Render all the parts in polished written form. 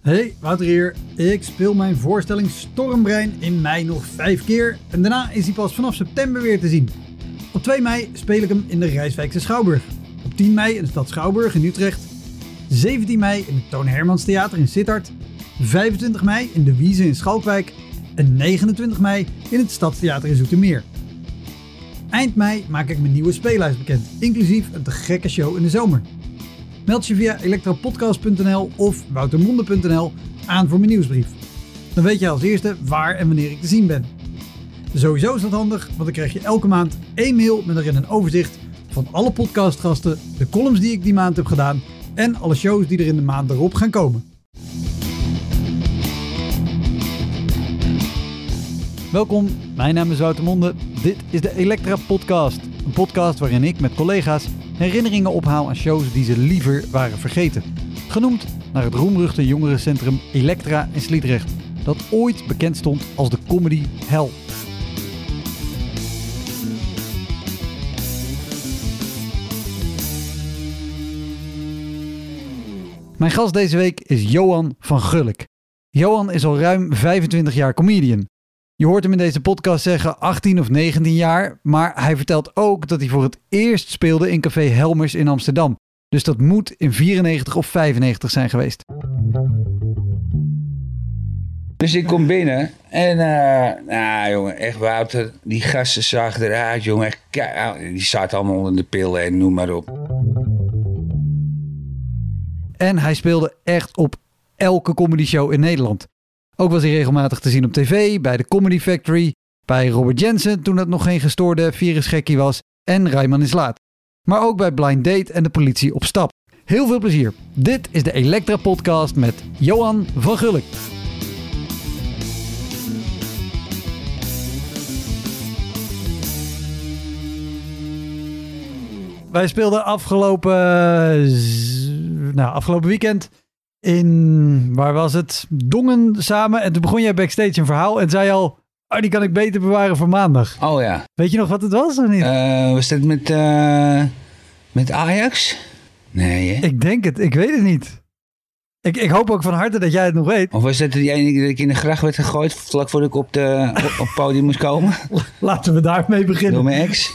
Hey, Wouter hier. Ik speel mijn voorstelling Stormbrein in mei nog 5 keer en daarna is hij pas vanaf september weer te zien. Op 2 mei speel ik hem in de Rijswijkse Schouwburg. Op 10 mei in de stad Schouwburg in Utrecht. 17 mei in het Toon Hermans Theater in Sittard. 25 mei in de Wieze in Schalkwijk. En 29 mei in het Stadstheater in Zoetermeer. Eind mei maak ik mijn nieuwe speellijst bekend, inclusief een te gekke show in de zomer. Meld je via elektropodcast.nl of woutermonde.nl aan voor mijn nieuwsbrief. Dan weet je als eerste waar en wanneer ik te zien ben. Sowieso is dat handig, want dan krijg je elke maand 1 mail met erin een overzicht van alle podcastgasten, de columns die ik die maand heb gedaan en alle shows die er in de maand erop gaan komen. Welkom, mijn naam is Wouter Monde. Dit is de Elektra Podcast. Een podcast waarin ik met collega's herinneringen ophaal aan shows die ze liever waren vergeten. Genoemd naar het roemruchte jongerencentrum Elektra in Sliedrecht, dat ooit bekend stond als de comedy hell. Mijn gast deze week is Johan van Gulik. Johan is al ruim 25 jaar comedian. Je hoort hem in deze podcast zeggen 18 of 19 jaar, maar hij vertelt ook dat hij voor het eerst speelde in Café Helmers in Amsterdam. Dus dat moet in 94 of 95 zijn geweest. Dus ik kom binnen en jongen, echt Wouter, die gasten zagen eruit, jongen. Die zaten allemaal onder de pillen en noem maar op. En hij speelde echt op elke comedy show in Nederland. Ook was hij regelmatig te zien op tv, bij de Comedy Factory, bij Robert Jensen toen het nog geen gestoorde virusgekkie was en Rijman is laat. Maar ook bij Blind Date en de politie op stap. Heel veel plezier. Dit is de Elektra Podcast met Johan van Gulik. Wij speelden afgelopen weekend in, waar was het? Dongen samen. En toen begon jij backstage een verhaal en zei al, die kan ik beter bewaren voor maandag. Oh ja. Weet je nog wat het was of niet? Was dat met Ajax? Nee, hè? Ik denk het, ik weet het niet. Ik hoop ook van harte dat jij het nog weet. Of was dat die ene dat ik in de gracht werd gegooid vlak voordat ik op het podium moest komen? Laten we daarmee beginnen. Door mijn ex.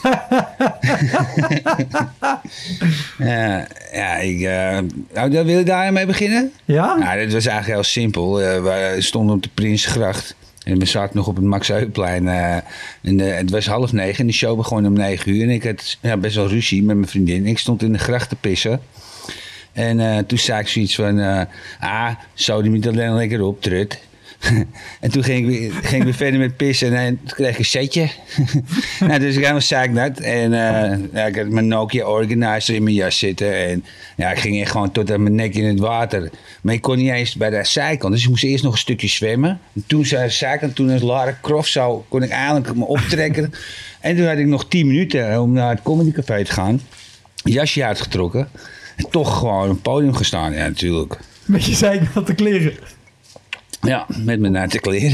Wil je daarmee beginnen? Ja? Nou, dat was eigenlijk heel simpel. We stonden op de Prinsgracht. En we zaten nog op het Max Eupplein. Het was 8:30 en de show begon om 9:00. En ik had best wel ruzie met mijn vriendin. Ik stond in de gracht te pissen. En toen zei ik zoiets van, zo die moet alleen lekker op, trut. En toen ging ik weer verder met pissen en toen kreeg ik een setje. Dus ik helemaal zeiknat. En ik had mijn Nokia Organizer in mijn jas zitten. En ik ging echt gewoon tot aan mijn nek in het water. Maar ik kon niet eens bij de zijkant, dus ik moest eerst nog een stukje zwemmen. En toen zei de zijkant, toen als Lara Croft zou, kon ik eindelijk me optrekken. En toen had ik nog 10 minuten om naar het Comedy Café te gaan. Jasje uitgetrokken. En toch gewoon op het podium gestaan, ja natuurlijk. Met je zijkante kleren. Ja, met mijn natte kleren.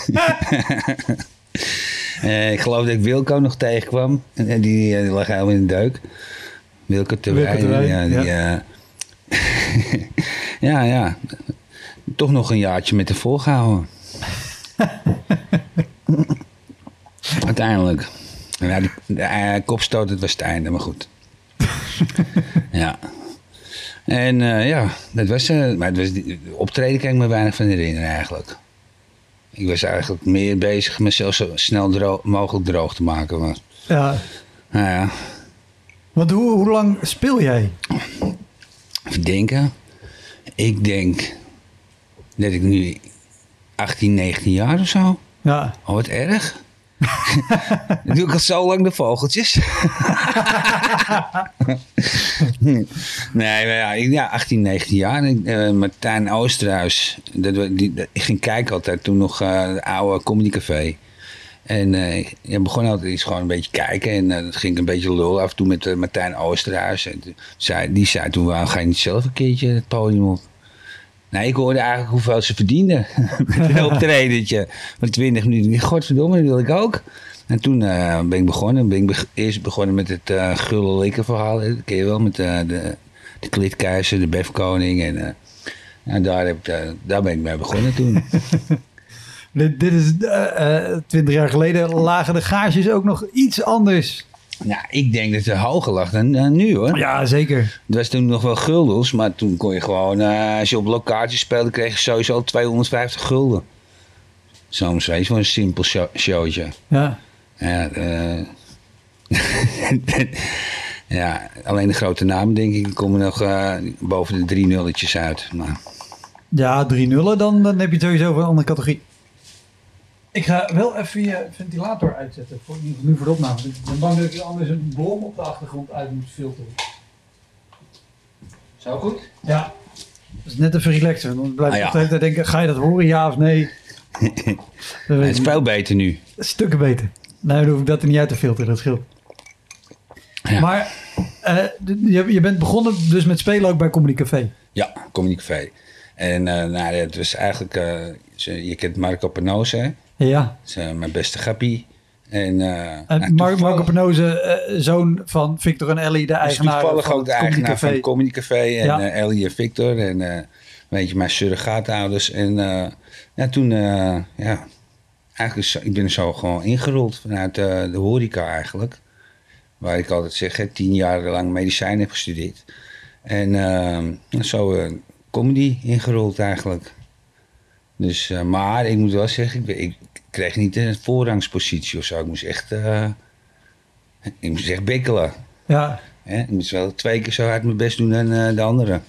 Ik geloof dat ik Wilco nog tegenkwam. En die lag helemaal in de deuk. Wilco Terwijn. Ja. Toch nog een jaartje met de volgehouden. Uiteindelijk. De kopstoot, het was het einde, maar goed. Ja. En dat was maar de optreden kan ik me weinig van herinneren eigenlijk. Ik was eigenlijk meer bezig mezelf zo snel mogelijk droog te maken. Maar, ja. Nou ja. Want hoe lang speel jij? Even denken. Ik denk dat ik nu 18, 19 jaar of zo. Ja. Oh, wat erg. Dan doe ik al zo lang de vogeltjes. Nee, maar 18, 19 jaar. Martijn Oosterhuis. Ik ging kijken altijd toen nog het oude Comedy Café. En je begon altijd eens gewoon een beetje kijken. En dat ging een beetje lul af en toe met Martijn Oosterhuis. En die zei toen, ga je niet zelf een keertje het podium op? Nee, ik hoorde eigenlijk hoeveel ze verdienden. Met een optredentje van 20 minuten. Godverdomme, dat wil ik ook. En toen ben ik begonnen. Eerst begonnen met het Gulle Likken verhaal. Dat ken je wel, met de Klitkeizer, de Befkoning. Ja, daar ben ik mee begonnen toen. Dit is 20 jaar geleden lagen de gages ook nog iets anders. Nou, ik denk dat het hoger lag dan nu, hoor. Ja, zeker. Het was toen nog wel guldens, maar toen kon je gewoon... als je op locatie speelde, kreeg je sowieso al 250 gulden. Soms, weet je, voor een simpel showtje. Ja. Ja, ja, alleen de grote namen, denk ik, komen nog boven de 3 nulletjes uit. Maar... Ja, 3 nullen, dan heb je het sowieso voor een andere categorie. Ik ga wel even je ventilator uitzetten, nu voor de opname. Ik ben bang dat ik anders een blom op de achtergrond uit moet filteren. Zo goed? Ja, dat is net even relaxen. Dan blijf ik ja. altijd denken, ga je dat horen, ja of nee? Het is veel beter nu. Stukken beter. Nou, dan hoef ik dat er niet uit te filteren, dat scheelt. Ja. Maar je bent begonnen dus met spelen ook bij Comedy Café. Ja, Comedy Café. En nou, het was eigenlijk... je kent Marco Panoze, hè? Ja. Dat is mijn beste grappie. En, Marco Panoze, zoon van Victor en Ellie, de eigenaar toevallig van ook de eigenaar van Comedy Café. En ja. Ellie en Victor. En weet je, mijn surrogaatouders. En ja, toen... ja, eigenlijk ik ben er zo gewoon ingerold vanuit de horeca eigenlijk. Waar ik altijd zeg, 10 jaar lang medicijn heb gestudeerd. En zo comedy ingerold eigenlijk. Dus, maar ik moet wel zeggen, ik kreeg niet een voorrangspositie of zo. Ik moest echt bikkelen. Ja. Ik moest wel 2 keer zo hard mijn best doen dan de anderen.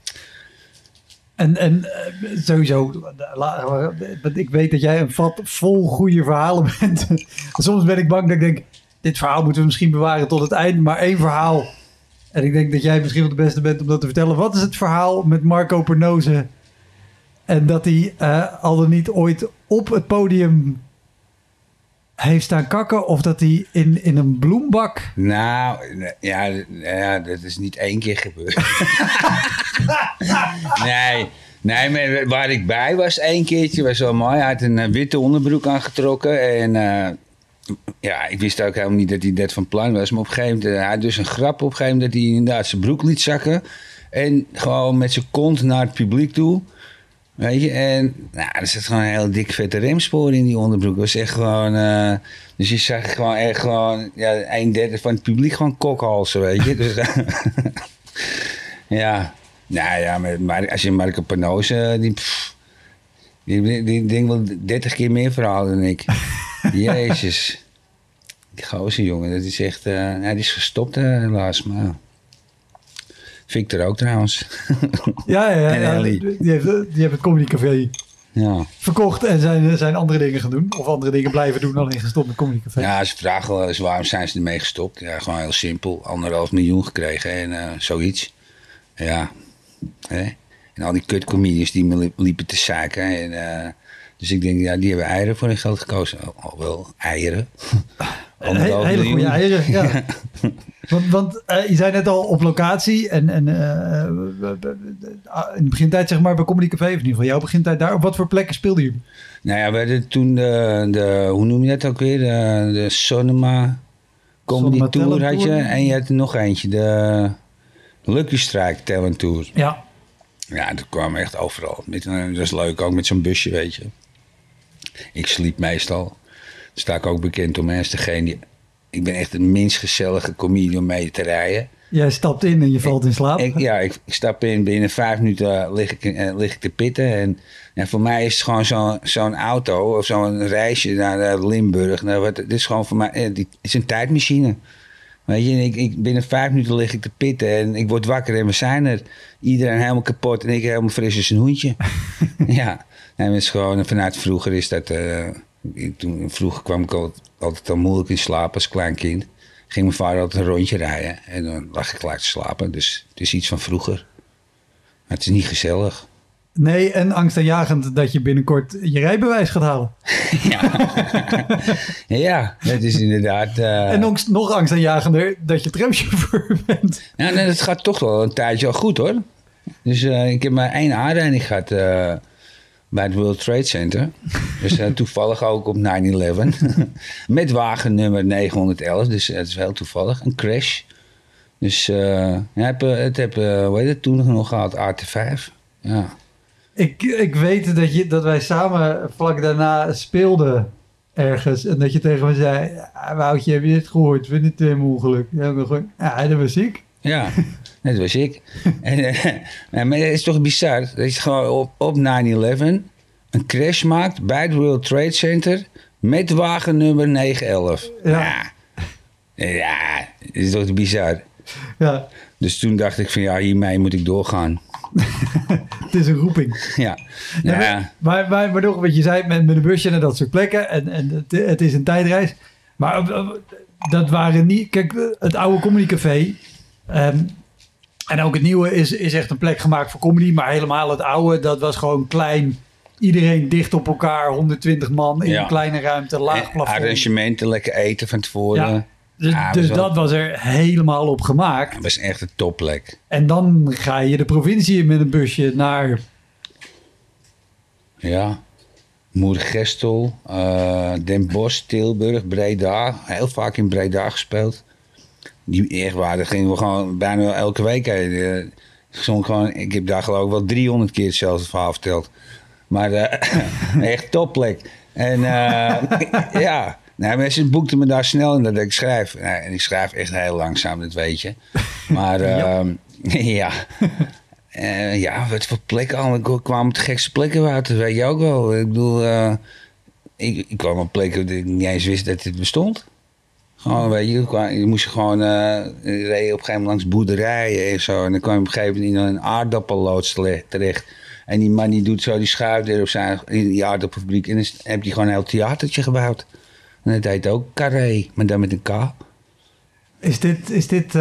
En sowieso, ik weet dat jij een vat vol goede verhalen bent. Soms ben ik bang dat ik denk, dit verhaal moeten we misschien bewaren tot het eind, maar 1 verhaal. En ik denk dat jij misschien wel de beste bent om dat te vertellen. Wat is het verhaal met Marco Panoze? En dat hij al dan niet ooit op het podium heeft staan kakken, of dat hij in een bloembak... Nou, ja, dat is niet 1 keer gebeurd. Nee, maar waar ik bij was 1 keertje, was wel mooi. Hij had een witte onderbroek aangetrokken en ja, ik wist ook helemaal niet dat hij dat van plan was. Maar op een gegeven moment, hij had dus een grap op een gegeven moment dat hij inderdaad zijn broek liet zakken. En gewoon met zijn kont naar het publiek toe. Weet je, en nou, er zat gewoon een heel dik vette remspoor in die onderbroek. Het was echt gewoon, dus je zag gewoon echt gewoon, ja, 1/3 van het publiek gewoon kokhalsen, weet je. Dus, ja, nou ja, maar als je Marco Panoze, die denkt wel 30 keer meer verhaal dan ik. Jezus. Die gozer, jongen, dat is echt, die is gestopt helaas, maar... Victor ook trouwens. Ja. Die heeft het Comedy Café verkocht en zijn andere dingen gaan doen. Of andere dingen blijven doen, alleen gestopt met Comedy Café. Ja, ze vragen wel eens waarom zijn ze ermee gestopt. Ja, gewoon heel simpel. 1,5 miljoen gekregen en zoiets. Ja. Hè? En al die kutcomedians die me liepen te zaken. En, dus ik denk, ja, die hebben eieren voor hun geld gekozen. Al wel eieren. Hele goede eieren, ja. Want je zei net al op locatie en in de begintijd zeg maar bij Comedy Café, of in ieder geval jouw begintijd daar. Op wat voor plekken speelden jullie? Nou ja, we hadden toen hoe noem je dat ook weer? De Sonoma Comedy Tour had je. En je had er nog eentje, de Lucky Strike Talent Tour. Ja. Ja, dat kwam echt overal. Dat is leuk, ook met zo'n busje, weet je. Ik sliep meestal. Daar sta ik ook bekend om. Als degene die... Ik ben echt de minst gezellige comedian om mee te rijden. Jij stapt in en je valt in slaap? Ik stap in. Binnen 5 minuten lig ik te pitten. En voor mij is het gewoon zo'n auto of zo'n reisje naar Limburg. Dit is gewoon voor mij het is een tijdmachine. Weet je, binnen 5 minuten lig ik te pitten en ik word wakker en we zijn er. Iedereen helemaal kapot en ik helemaal fris als een hoentje. Ja, en het is gewoon, vanuit vroeger is dat... Vroeger kwam ik altijd al moeilijk in slaap als klein kind. Ging mijn vader altijd een rondje rijden en dan lag ik gelijk te slapen. Dus het is iets van vroeger. Maar het is niet gezellig. Nee, en angstaanjagend dat je binnenkort je rijbewijs gaat halen. Ja, dat is inderdaad... En nog angstaanjagender dat je tramchauffeur bent. Ja, nee, dat gaat toch wel een tijdje al goed hoor. Dus ik heb maar 1 aanrijding gehad bij het World Trade Center. Dus toevallig ook op 9/11. Met wagennummer 911, dus dat is heel toevallig. Een crash. Dus hoe heet het, toen nog gehad, AT5. Ja. Ik weet dat wij samen vlak daarna speelden ergens. En dat je tegen me zei, Woutje, heb je dit gehoord? Vind je het helemaal ongeluk? Ja, dat was ik. Ja, dat was ik. Maar het is toch bizar dat je gewoon op 9/11 een crash maakt bij het World Trade Center met wagennummer 911. Ja, dat is toch bizar. Ja. Dus toen dacht ik van hiermee moet ik doorgaan. Het is een roeping. Ja. Maar nog wat je zei met een busje naar dat soort plekken. En het is een tijdreis. Maar dat waren niet... Kijk, het oude Comedy Café... en ook het nieuwe is echt een plek gemaakt voor comedy. Maar helemaal het oude, dat was gewoon klein. Iedereen dicht op elkaar. 120 man in een kleine ruimte. Laag plafond. Arrangementen, lekker eten van tevoren. Ja. Dus dat was er helemaal op gemaakt. Het was echt een topplek. En dan ga je de provincie in met een busje naar... Ja, Moergestel, Den Bosch, Tilburg, Breda. Heel vaak in Breda gespeeld. Echt waar, daar gingen we gewoon bijna elke week heen. Ik heb daar geloof ik wel 300 keer hetzelfde verhaal verteld. Maar echt topplek. En ja... Nou, mensen boekten me daar snel in dat ik schrijf. En ik schrijf echt heel langzaam, dat weet je. Maar ja, wat voor plekken allemaal. Ik kwam op de gekste plekken uit, dat weet je ook wel. Ik bedoel, ik kwam op plekken dat ik niet eens wist dat dit bestond. Gewoon, weet je moest gewoon reed op een gegeven moment langs boerderijen en zo. En dan kwam je op een gegeven moment in een aardappelloods terecht. En die man die doet zo, die schuift er op in die aardappelfabriek. En dan heb je gewoon een heel theatertje gebouwd. En dat heet ook Carré, maar dan met een K. Is dit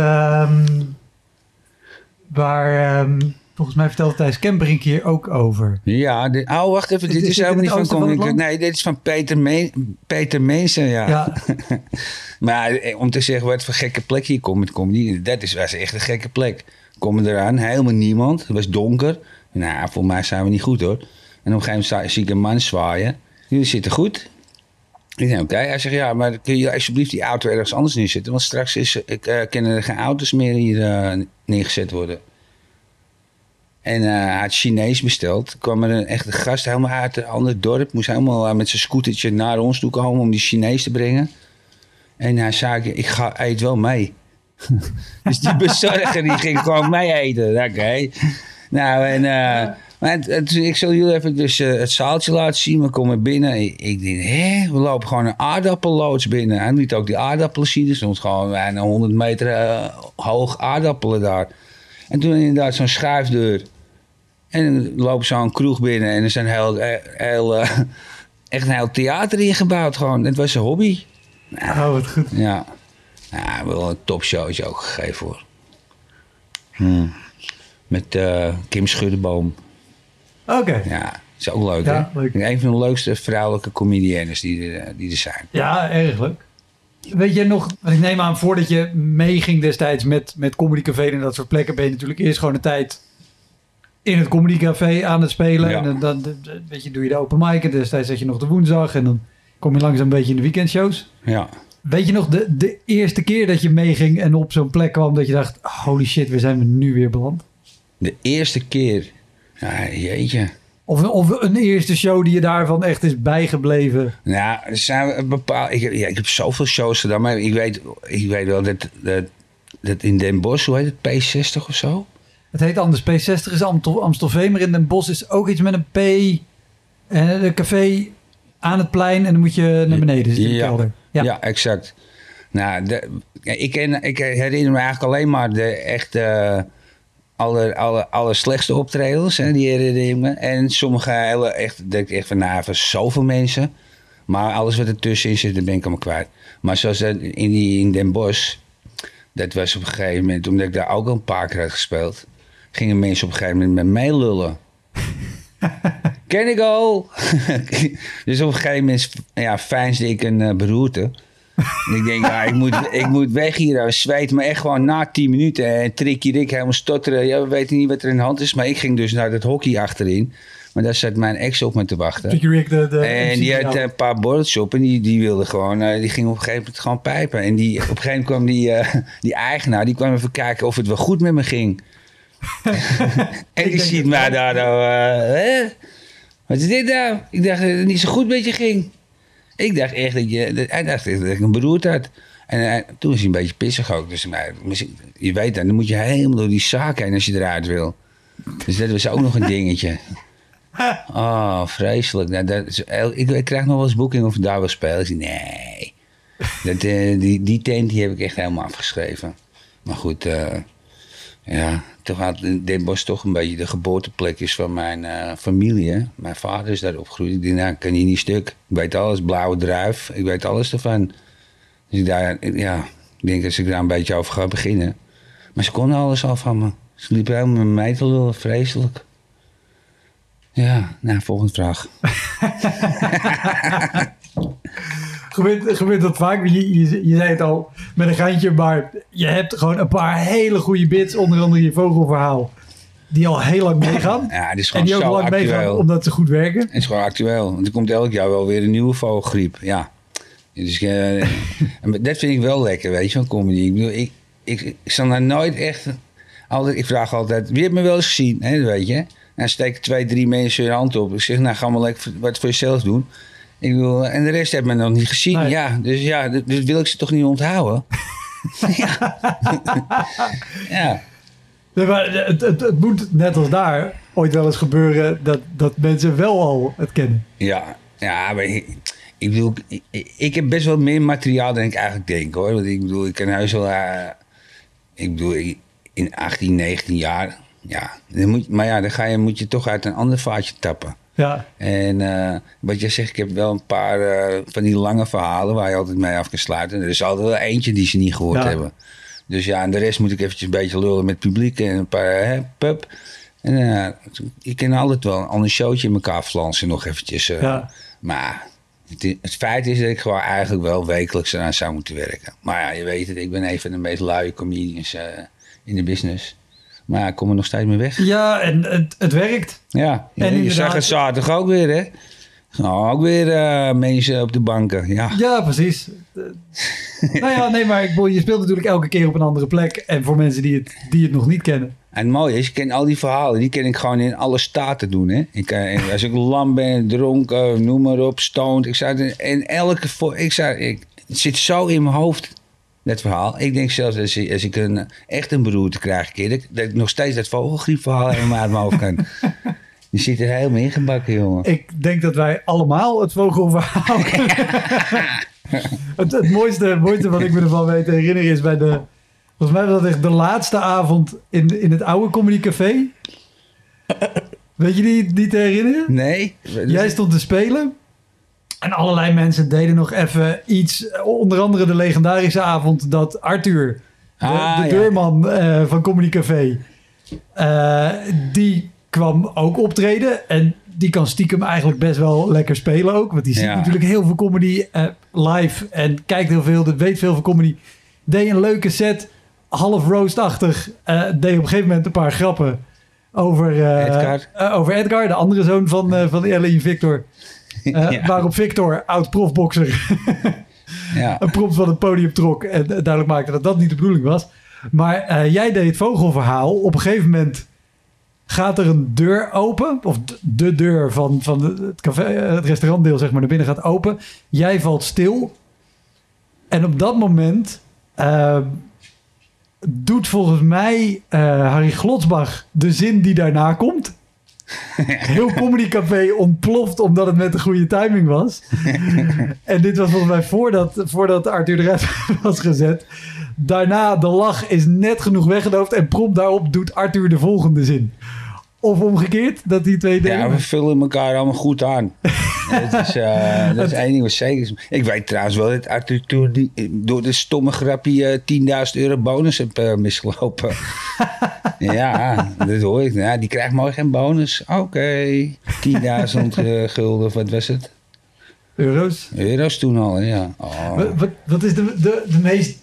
waar... volgens mij vertelde Thijs Kemperink hier ook over. Ja, wacht even. Dit is helemaal niet van Comedy. Nee, dit is van Peter Mensen, ja. Maar om te zeggen wat voor gekke plek hier komt met comedy... was echt een gekke plek. Komen eraan, helemaal niemand. Het was donker. Nou, voor mij zijn we niet goed, hoor. En op een gegeven moment zie ik een man zwaaien. Jullie zitten goed. Ik denk, oké. Hij zegt, ja, maar kun je alsjeblieft die auto ergens anders neerzetten? Want straks kunnen er geen auto's meer hier neergezet worden. En hij had Chinees besteld. Kwam er een echte gast helemaal uit een ander dorp. Moest helemaal met zijn scootertje naar ons toe komen om die Chinees te brengen. En hij zei, ik eet wel mee. Dus die bezorger die ging gewoon mee eten. Oké. Nou, en... ik zal jullie even dus, het zaaltje laten zien. We komen binnen. Ik denk, we lopen gewoon een aardappelloods binnen. Hij liet ook die aardappelen zien. Er stond gewoon bijna 100 meter hoog aardappelen daar. En toen inderdaad zo'n schuifdeur. En dan lopen zo'n kroeg binnen. En er zijn echt een heel theater ingebouwd gewoon. Het was een hobby. Nou, wat goed. Ja. Nou, wel een topshowtje ook gegeven hoor. Met Kim Schuddeboom. Oké. Ja, is ook leuk, ja, hè? Leuk. Een van de leukste vrouwelijke comediennes die er zijn. Ja, erg leuk. Weet je nog, ik neem aan voordat je meeging destijds met Comedy Café en dat soort plekken, ben je natuurlijk eerst gewoon een tijd in het Comedy Café aan het spelen. Ja. En dan weet je, doe je de open mic en destijds zet je nog de woensdag en dan kom je langzaam een beetje in de weekendshows. Ja. Weet je nog de eerste keer dat je meeging en op zo'n plek kwam dat je dacht, holy shit, waar zijn we nu weer beland? De eerste keer? Ja, jeetje. Of een eerste show die je daarvan echt is bijgebleven? Nou, er zijn bepaalde... Ik heb zoveel shows gedaan, maar ik weet wel dat in Den Bosch, hoe heet het, P60 of zo? Het heet anders, P60 is Amstelveen, maar in Den Bosch is ook iets met een P. En een café aan het plein en dan moet je naar beneden zitten in de kelder. Ja, exact. Nou, ik herinner me eigenlijk alleen maar de echte... Alle slechtste optredens, hè, die herinner ik me. En sommige denk ik echt van zoveel mensen. Maar alles wat ertussen zit, dat ben ik allemaal kwijt. Maar zoals in Den Bosch, dat was op een gegeven moment, omdat ik daar ook al een paar keer had gespeeld, gingen mensen op een gegeven moment met mij lullen. Can I go? Dus op een gegeven moment veinsde ik een beroerte. En ik denk, ik moet weg hier. Ik zweet me echt gewoon na 10 minuten. En Tricky Rick helemaal stotteren. Ja, we weten niet wat er in de hand is. Maar ik ging dus naar dat hockey achterin. Maar daar zat mijn ex op me te wachten. Tricky Rick, en die had een paar borreltjes op. En die wilde gewoon... die ging op een gegeven moment gewoon pijpen. En op een gegeven moment kwam die eigenaar... Die kwam even kijken of het wel goed met me ging. En die ziet mij daar nou... hè? Wat is dit nou? Ik dacht dat het niet zo goed met je ging. Ik dacht echt hij dacht echt dat ik een beroerte had. En toen is hij een beetje pissig ook. Dus je weet dan moet je helemaal door die zaak heen als je eruit wil. Dus dat was ook nog een dingetje. Oh, vreselijk. Nou, ik krijg nog wel eens boeking of ik daar wil spelen. Ik zeg, nee. Die tent die heb ik echt helemaal afgeschreven. Maar goed, ja, toch had Den Bosch toch een beetje de geboorteplek is van mijn familie. Hè? Mijn vader is daar opgegroeid. Ik denk, nou, ik kan hier niet stuk. Ik weet alles, blauwe druif. Ik weet alles ervan. Dus ik denk dat ik daar een beetje over ga beginnen. Maar ze konden alles al van me. Ze liepen helemaal met mij te lullen, vreselijk. Ja, nou, volgende vraag. Gebeurt dat vaak? Je zei het al met een geintje, maar je hebt gewoon een paar hele goede bits, onder andere je vogelverhaal, die al heel lang meegaan. Ja, het is gewoon en die ook zo lang actueel. meegaan omdat ze goed werken. Het is gewoon actueel. Want er komt elk jaar wel weer een nieuwe vogelgriep. Ja. Dus dat vind ik wel lekker, weet je, van comedy. Ik bedoel, ik zal daar nooit echt... ik vraag altijd, wie heeft me wel eens gezien? Hè, weet je. En dan steken 2, 3 mensen hun hand op. Ik zeg, nou, ga maar lekker wat voor jezelf doen. Ik bedoel, en de rest heeft me nog niet gezien. Nee. Ja, dus wil ik ze toch niet onthouden? Ja. Ja. Nee, maar het moet net als daar ooit wel eens gebeuren dat mensen wel al het kennen. Ja, maar ik bedoel, ik heb best wel meer materiaal dan ik eigenlijk denk, hoor. Want ik bedoel, ik kan huis wel... in 18, 19 jaar... Ja, dan moet je toch uit een ander vaatje tappen. Ja. En wat jij zegt, ik heb wel een paar van die lange verhalen waar je altijd mee af kan sluiten. Er is altijd wel eentje die ze niet gehoord hebben. Dus ja, en de rest moet ik eventjes een beetje lullen met het publiek en een paar pub. En ik kan altijd wel een ander showtje in elkaar flansen nog eventjes. Maar het feit is dat ik gewoon eigenlijk wel wekelijks eraan zou moeten werken. Maar ja, je weet het, ik ben een van de meest luie comedians in de business. Maar ja, ik kom er nog steeds mee weg. Ja, en het werkt. Ja, en je zag het zaterdag ook weer, hè? Nou, ook weer mensen op de banken, Ja, precies. Nou ja, nee, maar je speelt natuurlijk elke keer op een andere plek. En voor mensen die het nog niet kennen. En het mooie is, ik ken al die verhalen. Die kan ik gewoon in alle staten doen, hè? Als ik lam ben, dronken, noem maar op, stoned. Het zit zo in mijn hoofd, dat verhaal. Ik denk zelfs als ik echt een beroerte krijg een keer... dat ik nog steeds dat vogelgriepverhaal helemaal uit mijn hoofd kan. Die zit er helemaal ingebakken, jongen. Ik denk dat wij allemaal het vogelverhaal kunnen. Het mooiste wat ik me ervan weet te herinneren is bij de... Volgens mij was dat echt de laatste avond in het oude Comedy Café. Weet je die te herinneren? Nee. Jij stond te spelen. En allerlei mensen deden nog even iets. Onder andere de legendarische avond dat Arthur, de deurman van Comedy Café... die kwam ook optreden. En die kan stiekem eigenlijk best wel lekker spelen ook. Want die ziet natuurlijk heel veel comedy live. En kijkt heel veel, weet veel van comedy. Deed een leuke set, half roastachtig. Deed op een gegeven moment een paar grappen over Edgar, de andere zoon van Ellie Victor. Waarop Victor, oud profboxer, een prompt van het podium trok. En duidelijk maakte dat niet de bedoeling was. Maar jij deed het vogelverhaal. Op een gegeven moment gaat er een deur open. Of de deur van het café, het restaurantdeel zeg maar, naar binnen gaat open. Jij valt stil. En op dat moment doet volgens mij Harry Glotsbach de zin die daarna komt. Heel Comedy Café ontploft omdat het met de goede timing was. En dit was volgens mij voordat Arthur eruit was gezet. Daarna, de lach is net genoeg weggedoofd en prompt daarop doet Arthur de volgende zin. Of omgekeerd, dat die twee delen. Ja, we vullen elkaar allemaal goed aan. Dat is één ding wat zeker is. Ik weet trouwens wel dat Arthur toen door de stomme grapje €10.000 bonus heb misgelopen. Ja, dat hoor ik. Ja, die krijgt mooi geen bonus. Oké, 10.000 gulden, wat was het? Euro's toen al, ja. Oh. Wat is de meest...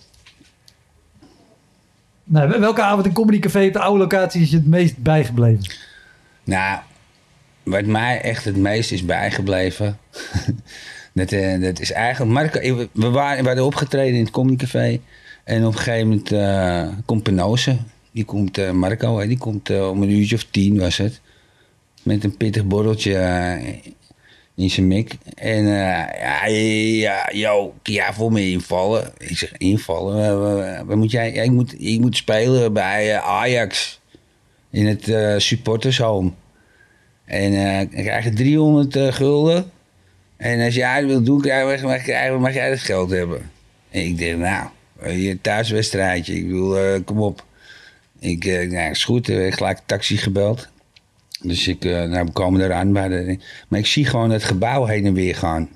Nou, welke avond in Comedy Café op de oude locatie is je het meest bijgebleven? Nou, wat mij echt het meest is bijgebleven... dat is eigenlijk... Marco, we hadden opgetreden in het Comedy Café... en op een gegeven moment komt Penose Marco, hè, die komt om 10:00 was het. Met een pittig borreltje in zijn mik. En voor me invallen. Ik zeg, invallen? Waar moet jij? Ja, ik moet spelen bij Ajax. In het supportershome. En ik krijg 300 gulden. En als jij het wilt doen, mag jij het geld hebben. En ik denk, nou, je thuiswedstrijdje. Ik bedoel, kom op. Is goed. Ik heb gelijk een taxi gebeld. Dus we komen eraan. Maar ik zie gewoon het gebouw heen en weer gaan.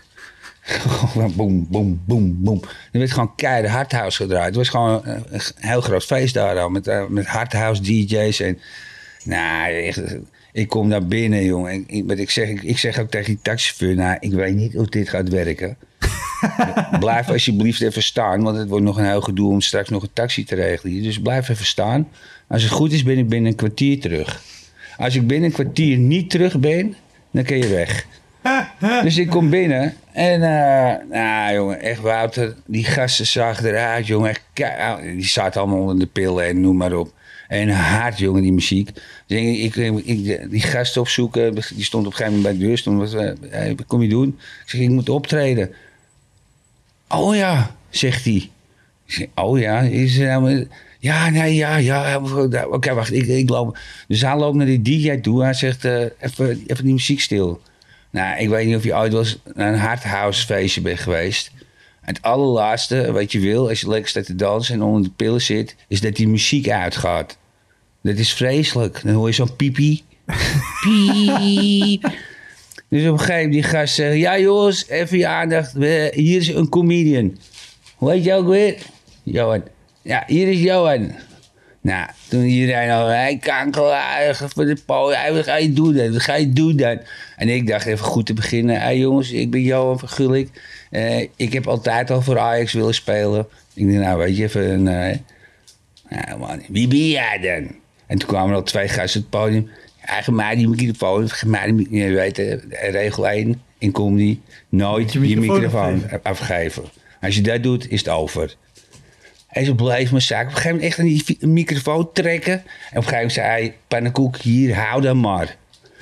Boom, boom, boom, boom. Er werd gewoon keihard hardhouse gedraaid. Het was gewoon een heel groot feest daar al. Met hardhouse DJ's. En echt, ik kom naar binnen, jongen. Ik zeg ook tegen die taxichauffeur, nou, ik weet niet hoe dit gaat werken. Blijf alsjeblieft even staan, want het wordt nog een heel gedoe om straks nog een taxi te regelen. Dus blijf even staan. Als het goed is, ben ik binnen een kwartier terug. Als ik binnen een kwartier niet terug ben, dan kun je weg. Dus ik kom binnen en, jongen, echt Wouter, die gasten zagen eruit, jongen. Die zaten allemaal onder de pillen en noem maar op. En hard, jongen, die muziek. Dus ik die gast opzoeken, die stond op een gegeven moment bij de deur. Wat kom je doen? Ik zeg, ik moet optreden. Oh ja, zegt hij. Ik zeg, oh ja, is ja. Oké, wacht, ik loop. Dus hij loopt naar die DJ toe. Hij zegt, even die muziek stil. Nou, ik weet niet of je ooit wel eens naar een hardhouse feestje bent geweest. Het allerlaatste wat je wil, als je lekker staat te dansen en onder de pillen zit, is dat die muziek uitgaat. Dat is vreselijk. Dan hoor je zo'n piepie. Piep. Dus op een gegeven moment die gast zegt, ja jongens, even je aandacht. Hier is een comedian. Hoe heet je ook weer? Johan. Ja, hier is Johan. Nou, toen iedereen al, hij kanker, voor de podium, wat ga je doen dan? Wat ga je doen dan? En ik dacht even goed te beginnen. Hey jongens, ik ben Johan van Gulik. Ik heb altijd al voor Ajax willen spelen. Ik dacht, nou weet je, even nou man, wie ben jij dan? En toen kwamen er al 2 gasten op het podium. Geef mij die microfoon. Je weet, regel 1 in comedy. Nooit je microfoon afgeven. Als je dat doet, is het over. En zo bleef mijn zaak. Op een gegeven moment echt aan die microfoon trekken. En op een gegeven moment zei hij, pannenkoek, hier, hou dan maar.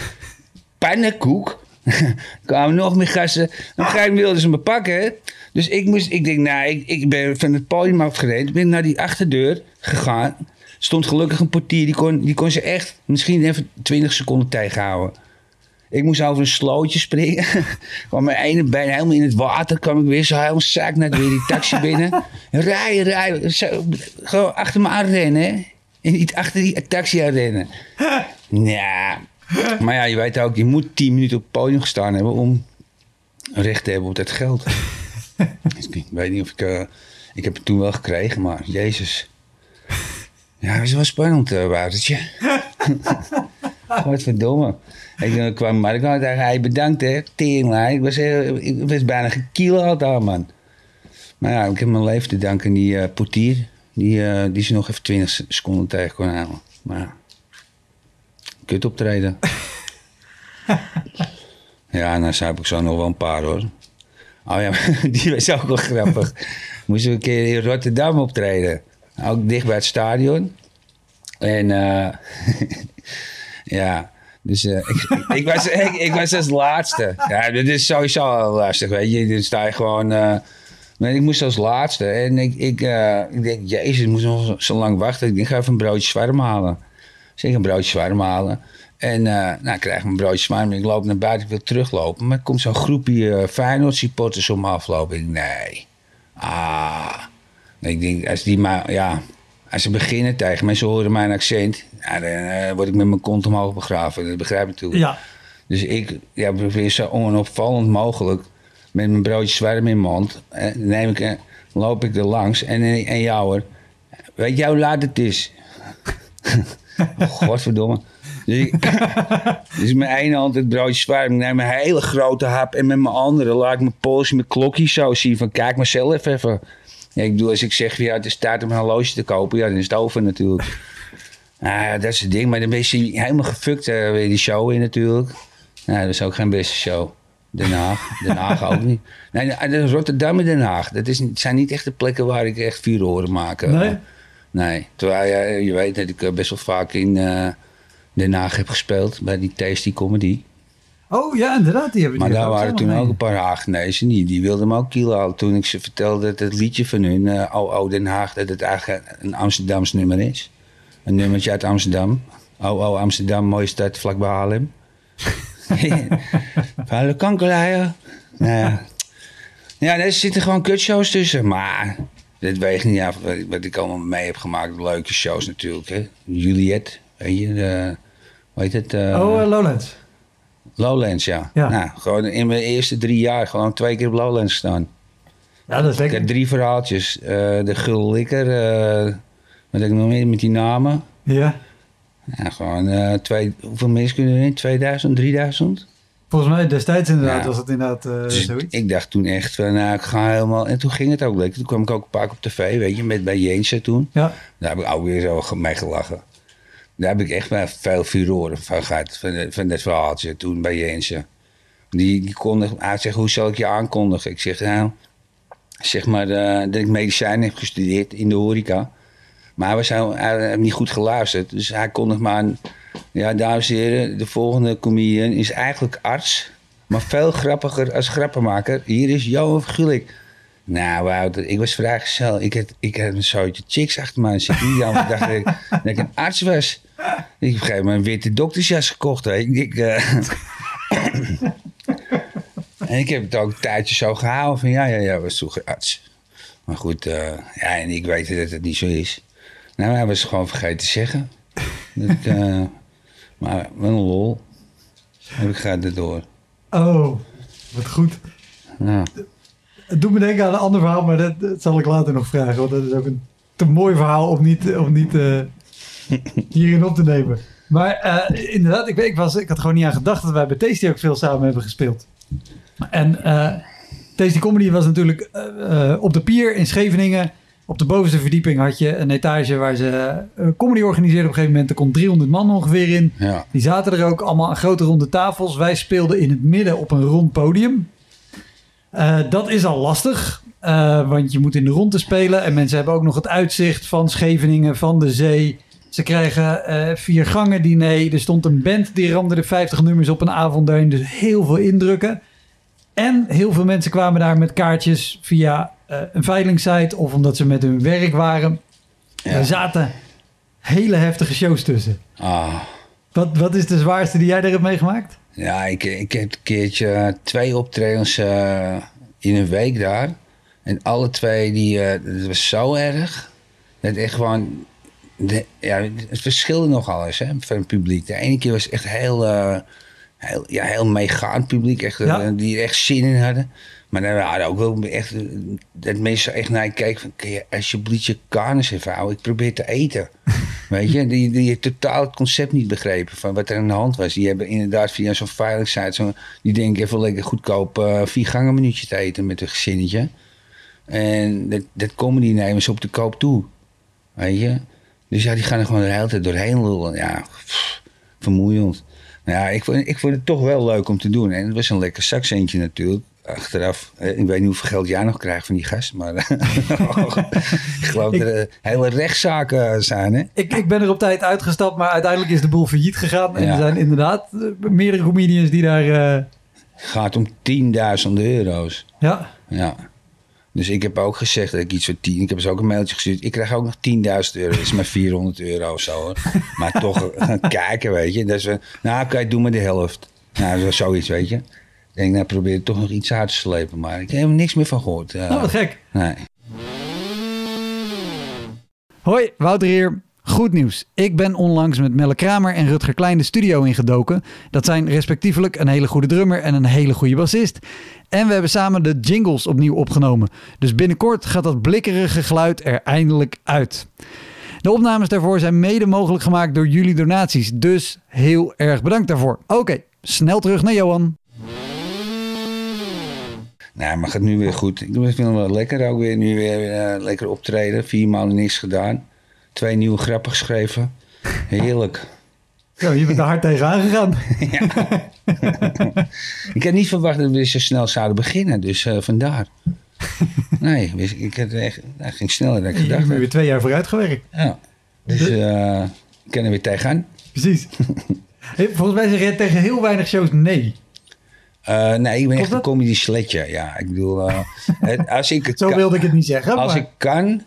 Pannenkoek? Er kwamen nog meer gasten. Op een gegeven moment wilden ze me pakken. Dus ik denk, nou, ik ben van het podium afgereden. Ik ben naar die achterdeur gegaan. Stond gelukkig een portier. Die kon ze echt misschien even 20 seconden tegenhouden. Ik moest over een slootje springen. Kwam mijn ene been helemaal in het water. Kwam ik weer zo helemaal zak naar weer die taxi binnen. Rijden. Gewoon achter me aan rennen. Hè? En niet achter die taxi aan rennen. Ja. Maar ja, je weet ook, je moet 10 minuten op het podium gestaan hebben om recht te hebben op dat geld. Dus ik weet niet of ik heb het toen wel gekregen, maar jezus. Ja, dat is wel spannend, Woutertje. Wat verdomme. Ik kwam Marco en zei, hey, bedankt hè, teringlaai. Ik was bijna gekield al, man. Maar ja, ik heb mijn leven te danken aan die portier. Die ze nog even 20 seconden tegen kon houden. Maar ja, kut optreden. Ja, nou heb ik zo nog wel een paar hoor. Oh ja, die was ook wel grappig. Moesten we een keer in Rotterdam optreden. Ook dicht bij het stadion. En ja, dus ik was als laatste. Ja, dat is sowieso al lastig, weet je. Dan sta je gewoon... maar ik moest als laatste. En ik denk, jezus, ik moest nog zo lang wachten. Ik denk, ga even een broodje zwarm halen. Dus ik een broodje zwarm halen. En ik krijg mijn broodje zwarm. Ik loop naar buiten, ik wil teruglopen. Maar er komt zo'n groepje Feyenoord supporters om me aflopen. Ik denk, nee. Ik denk, als ze beginnen tegen mij, ze horen mijn accent, dan word ik met mijn kont omhoog begraven. Dat begrijp ik natuurlijk. Ja. Dus ik probeer zo onopvallend mogelijk met mijn broodje zwarm in mijn mond. Loop ik er langs en jou hoor. Weet jij hoe laat het is? Godverdomme. Dus met één hand het broodje zwarm. Ik neem een hele grote hap en met mijn andere laat ik mijn pols met klokjes zo zien van kijk maar zelf even. Ja, ik bedoel, als ik zeg, ja, het is tijd om een horloge te kopen, ja, dan is het over natuurlijk. Dat is het ding, maar dan ben je helemaal gefukt weer die show in natuurlijk. Dat is ook geen beste show. Den Haag ook niet. Nee, Rotterdam en Den Haag, het zijn niet echt de plekken waar ik echt vuur horen maken. Nee, terwijl je weet dat ik best wel vaak in Den Haag heb gespeeld. Bij die Tasty Comedy. Oh ja, inderdaad. Die hebben Maar die daar waren toen mee. ook een paar Hagenezen. Die wilden me ook kiel halen. Toen ik ze vertelde dat het liedje van hun, O Den Haag, dat het eigenlijk een Amsterdams nummer is. Een nummertje uit Amsterdam. O Amsterdam, mooie stad, vlakbij Haarlem. Vuile kankerlaaien. Ja, er zitten gewoon kutshows tussen. Maar dat weegt niet af wat ik allemaal mee heb gemaakt. Leuke shows natuurlijk. Hè. Juliet, weet je. Hoe heet het? Lowlands. Lowlands, ja. Nou, gewoon in mijn eerste 3 jaar gewoon 2 keer op Lowlands gestaan. Ja, dat is lekker. Ik heb 3 verhaaltjes. De Gul Likker. Wat heb ik nog meer met die namen? Ja. Ja, gewoon hoeveel mensen kunnen erin? 2000, 3000? Volgens mij destijds inderdaad was het inderdaad dus zoiets. Ik dacht toen echt van, nou, ik ga helemaal... En toen ging het ook lekker. Toen kwam ik ook een paar keer op tv, weet je, bij Jeense toen. Ja. Daar heb ik ook weer zo mee gelachen. Daar heb ik echt wel veel furoren van gehad, van dat verhaaltje toen bij Jeense. Die kondigde, hij zegt, hoe zal ik je aankondigen? Ik zeg, nou, zeg maar dat ik medicijnen heb gestudeerd in de horeca. Maar hij heeft niet goed geluisterd. Dus hij kondigt maar aan, ja, dames en heren, de volgende comedian is eigenlijk arts. Maar veel grappiger als grappenmaker. Hier is Johan Gulik. Nou, Wouter, ik was vrijgezel. Ik had een zootje chicks achter mij zitten. Die dacht dat ik een arts was. Ik heb op een gegeven moment een witte doktersjas gekocht. Hè. En ik heb het ook een tijdje zo gehouden. Van ja, was toch arts. Maar goed, en ik weet dat het niet zo is. Nou, hij was het gewoon vergeten te zeggen. Maar wel een lol. Heb ik gaat erdoor. Oh, wat goed. Ja. Het doet me denken aan een ander verhaal, maar dat zal ik later nog vragen. Want dat is ook een te mooi verhaal om niet hierin op te nemen. Maar inderdaad, ik had gewoon niet aan gedacht dat wij bij Tasty ook veel samen hebben gespeeld. En Tasty Comedy was natuurlijk op de pier in Scheveningen. Op de bovenste verdieping had je een etage waar ze comedy organiseerden. Op een gegeven moment, er kon 300 man ongeveer in. Ja. Die zaten er ook allemaal aan grote ronde tafels. Wij speelden in het midden op een rond podium. Dat is al lastig, want je moet in de rondte spelen. En mensen hebben ook nog het uitzicht van Scheveningen, van de zee. Ze krijgen 4 gangen diner. Er stond een band die ramde de 50 nummers op een avond daarin. Dus heel veel indrukken. En heel veel mensen kwamen daar met kaartjes via een veilingsite of omdat ze met hun werk waren. Ja. Er zaten hele heftige shows tussen. Wat is de zwaarste die jij daar hebt meegemaakt? Ja, ik heb een keertje 2 optredens in een week daar. En alle 2, dat was zo erg. Dat echt gewoon... het verschilde nogal eens van het publiek. De ene keer was echt heel meegaand publiek. Echt, die er echt zin in hadden. Maar dan hadden ook wel echt... Dat mensen echt naar je kijken van... Kun je alsjeblieft je kanus even houden? Ik probeer te eten. Weet je? Die totaal het concept niet begrepen van wat er aan de hand was. Die hebben inderdaad via zo'n veiligheidssite... Die denken even lekker goedkoop 4 gangen minuutje te eten met een gezinnetje. En dat comedy nemen ze op de koop toe. Weet je? Dus ja, die gaan er gewoon de hele tijd doorheen lullen. Ja, vermoeiend. Nou ja, ik vond het toch wel leuk om te doen. En het was een lekker zakcentje natuurlijk. Achteraf, ik weet niet hoeveel geld jij nog krijgt van die gast, maar ik geloof dat er hele rechtszaken zijn. Hè? Ik ben er op tijd uitgestapt, maar uiteindelijk is de boel failliet gegaan. En er zijn inderdaad meerdere comedians die daar... Het gaat om 10.000 euro's. Ja. Dus ik heb ook gezegd dat ik iets voor 10... Ik heb ze ook een mailtje gestuurd. Ik krijg ook nog 10.000 euro. Dat is maar 400 euro of zo. Hoor. Maar toch gaan kijken, weet je. Dat is, oké, doe maar de helft. Nou, dat was zoiets, weet je. Ik denk, nou, probeer er toch nog iets uit te slepen. Maar ik heb er niks meer van gehoord. Wat gek. Nee. Hoi, Wouter hier. Goed nieuws. Ik ben onlangs met Melle Kramer en Rutger Klein de studio ingedoken. Dat zijn respectievelijk een hele goede drummer en een hele goede bassist. En we hebben samen de jingles opnieuw opgenomen. Dus binnenkort gaat dat blikkerige geluid er eindelijk uit. De opnames daarvoor zijn mede mogelijk gemaakt door jullie donaties. Dus heel erg bedankt daarvoor. Oké, snel terug naar Johan. Nou, maar het gaat nu weer goed. Ik vind het wel lekker ook weer. Nu weer lekker optreden. 4 maanden niks gedaan. 2 nieuwe grappen geschreven. Heerlijk. Zo, je bent er hard tegenaan gegaan. Ja. Ik had niet verwacht dat we zo snel zouden beginnen. Dus vandaar. Nee, ik had echt, dat ging sneller dan ik gedacht Je hebt had. weer 2 jaar vooruit gewerkt. Ja, dus ik kan er weer tegenaan. Precies. Hey, volgens mij zeg je tegen heel weinig shows nee. Nee, ik ben echt dat? een comedy sletje. Ja, ik bedoel, als ik het Zo wilde ik het niet zeggen. als maar... ik kan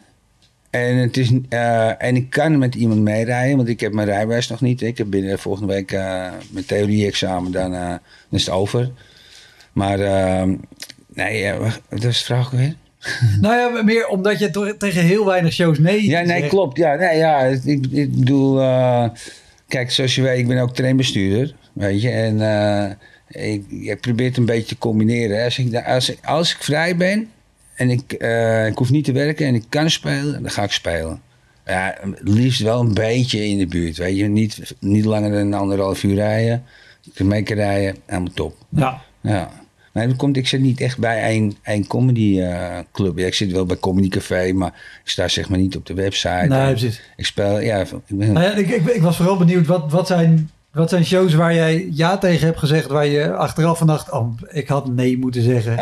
en ik kan met iemand meerijden, want ik heb mijn rijbewijs nog niet. Ik heb binnen volgende week mijn theorie-examen, dan is het over. Maar nee, wat was de vraag weer? Nou ja, meer omdat je tegen heel weinig shows nee Ja, nee, zegt. klopt. Ja, nee, ja, ik bedoel, kijk, zoals je weet, ik ben ook trainbestuurder, weet je. En ik probeer het een beetje te combineren. Als ik vrij ben en ik hoef niet te werken en ik kan spelen, dan ga ik spelen. Ja, het liefst wel een beetje in de buurt, weet je. Niet langer dan 1,5 uur rijden. Ik kan mee kunnen rijden, helemaal top. Ja. Ja. Maar ik zit niet echt bij één comedy club. Ja, ik zit wel bij Comedy Café, maar ik sta zeg maar niet op de website. Nee, precies. Ik speel, ja, ik ben... Nou ja, ik was vooral benieuwd, wat zijn shows waar jij ja tegen hebt gezegd, waar je achteraf van dacht, oh, ik had nee moeten zeggen.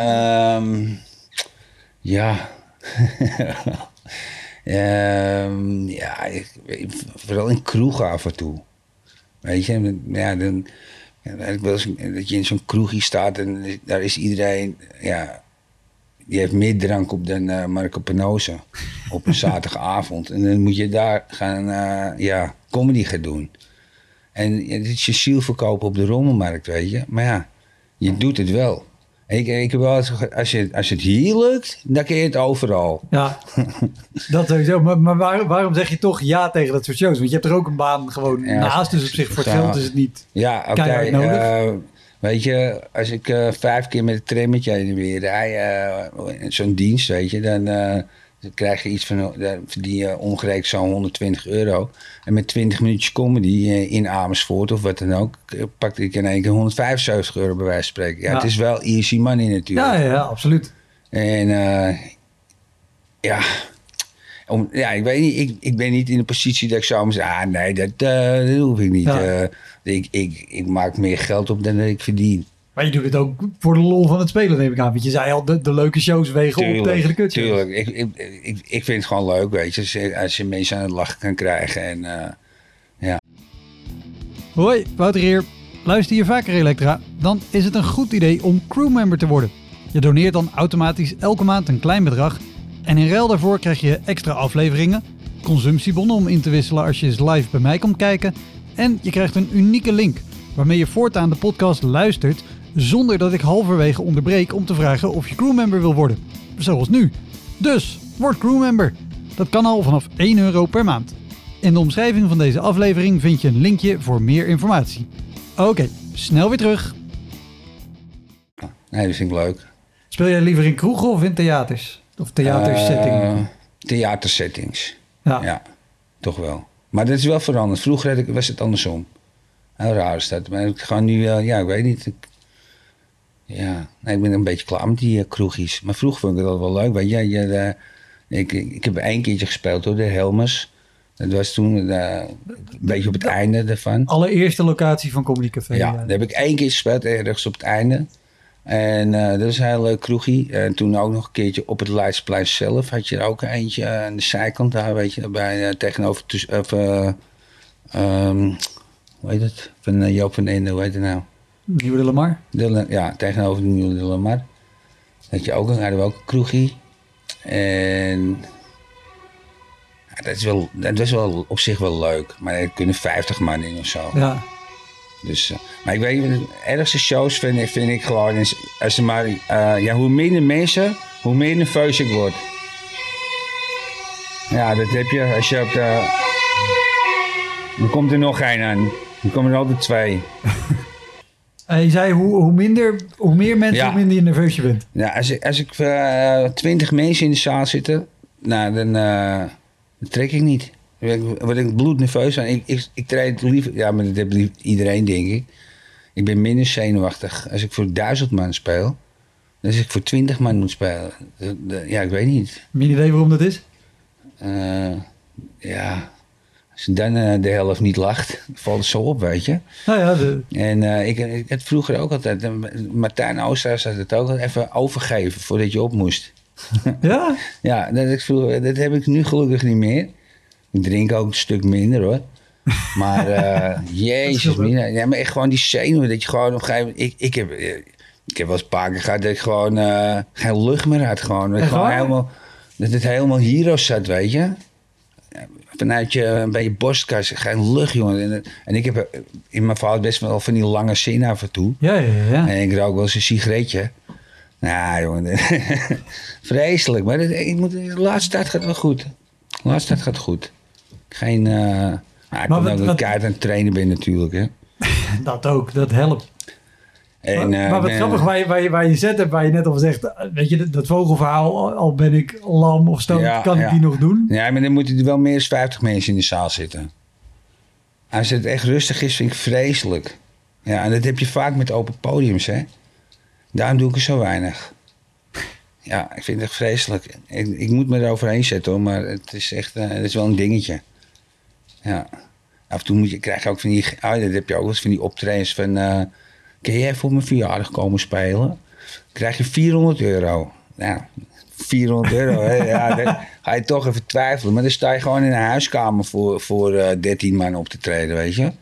Ja. Ja, vooral in kroegen af en toe. Weet je, ja, dan... Ja, ik wil eens dat je in zo'n kroegje staat en daar is iedereen, ja, die heeft meer drank op dan Marco Penosa op een zaterdagavond. En dan moet je daar gaan, comedy gaan doen. En het is je ziel verkopen op de rommelmarkt, weet je. Maar ja, je doet het wel. Ik heb wel eens, als het hier lukt, dan kun je het overal. Ja, dat sowieso. Maar waarom zeg je toch ja tegen dat soort shows? Want je hebt er ook een baan gewoon naast. Dus op zich voor het geld is het niet keihard nodig. Weet je, als ik 5 keer met het trammetje heen en weer rij, zo'n dienst, weet je, dan krijg je iets van, dan verdien je omgerekend zo'n €120. En met 20 minuutjes comedy in Amersfoort of wat dan ook, pakte ik in één keer €175 bij wijze van spreken. Ja, het is wel easy money natuurlijk. Ja, absoluut. En ik weet niet, ik ben niet in de positie dat ik zou zeggen, nee, dat hoef ik niet. Ja. Ik maak meer geld op dan dat ik verdien. Maar je doet het ook voor de lol van het spelen, neem ik aan. Want je zei al, de leuke shows wegen op tegen de kutshows. Tuurlijk, ik vind het gewoon leuk, weet je. Als je mensen aan het lachen kan krijgen. En, ja. Hoi, Wouter hier. Luister je vaker Elektra? Dan is het een goed idee om crewmember te worden. Je doneert dan automatisch elke maand een klein bedrag. En in ruil daarvoor krijg je extra afleveringen, consumptiebonnen om in te wisselen als je eens live bij mij komt kijken. En je krijgt een unieke link waarmee je voortaan de podcast luistert zonder dat ik halverwege onderbreek om te vragen of je crewmember wil worden. Zoals nu. Dus, word crewmember. Dat kan al vanaf €1 per maand. In de omschrijving van deze aflevering vind je een linkje voor meer informatie. Oké, snel weer terug. Nee, dat vind ik leuk. Speel jij liever in kroegen of in theaters? Of theatersetting? Theatersettings. Ja. Ja, toch wel. Maar dat is wel veranderd. Vroeger was het andersom. Heel raar is dat. Maar ik ga nu, ik weet niet. Ik ben een beetje klaar met die kroegjes. Maar vroeger vond ik dat wel leuk. Weet je, ik heb 1 keertje gespeeld door de Helmers. Dat was toen een beetje op het einde ervan. Allereerste locatie van Comedy Café. Ja, daar heb ik 1 keer gespeeld, ergens op het einde. En dat is een heel leuk kroegie. En toen ook nog een keertje op het Leidseplein zelf. Had je er ook eentje aan de zijkant daar, weet je. Bij, tegenover, hoe heet het? Van Joop van Ende, hoe heet het nou? Nieuwe de Lamar? Tegenover de Nieuwe de Lamar. Hadden we ook een kroegie. En dat was wel op zich wel leuk. Maar er kunnen 50 man in of zo. Ja. Dus, maar ik weet niet, ergste shows vind ik gewoon, als er maar, hoe minder mensen, hoe meer nerveus ik word. Ja, dat heb je als je op de... Dan komt er nog 1 aan. Dan komen er altijd 2. Je zei hoe meer mensen, hoe minder je nerveus je bent. Ja, als ik 20 mensen in de zaal zitten, nou, dan trek ik niet. Word ik bloednerveus aan. Ik treed liever... Ja, maar dat heeft iedereen, denk ik. Ik ben minder zenuwachtig als ik voor 1000 man speel. Dan als ik voor 20 man moet spelen. Ik weet niet. Heb je een idee waarom dat is? Als dan de helft niet lacht, valt het zo op, weet je. Nou ja, En ik had vroeger ook altijd... Martijn Oosterhuis had het ook even overgeven voordat je op moest. Ja? Ja, dat heb ik nu gelukkig niet meer. Ik drink ook een stuk minder hoor. Maar jezus, ja, maar echt gewoon die zenuwen. Dat je gewoon op een gegeven moment... Ik heb wel eens een paar keer gehad dat ik gewoon geen lucht meer had. Gewoon. Dat het helemaal hier zat, weet je. Vanuit bij je borstkas, geen lucht, jongen. En ik heb in mijn geval best wel van die lange zin af en toe. Ja. En ik rook wel eens een sigaretje. Nou, jongen. Vreselijk. Maar de laatste tijd gaat wel goed. De laatste tijd gaat goed. Geen... ik kon ook een kaart aan het trainen ben natuurlijk, hè. Dat ook, dat helpt. En, maar wat grappig, waar je zet hebt, waar je net al zegt, weet je, dat vogelverhaal, al ben ik lam of stoot, kan ik die nog doen? Ja, maar dan moeten er wel meer dan 50 mensen in de zaal zitten. Als het echt rustig is, vind ik vreselijk. Ja, en dat heb je vaak met open podiums, hè. Daarom doe ik er zo weinig. Ja, ik vind het echt vreselijk. Ik moet me eroverheen zetten, hoor, maar het is echt, het is wel een dingetje. Ja. Af en toe krijg je ook van die, dat heb je ook wel eens van die optredens van... kun jij voor mijn verjaardag komen spelen? Dan krijg je €400. Nou, €400, hè? Ja, dan ga je toch even twijfelen. Maar dan sta je gewoon in een huiskamer voor 13 man op te treden, weet je.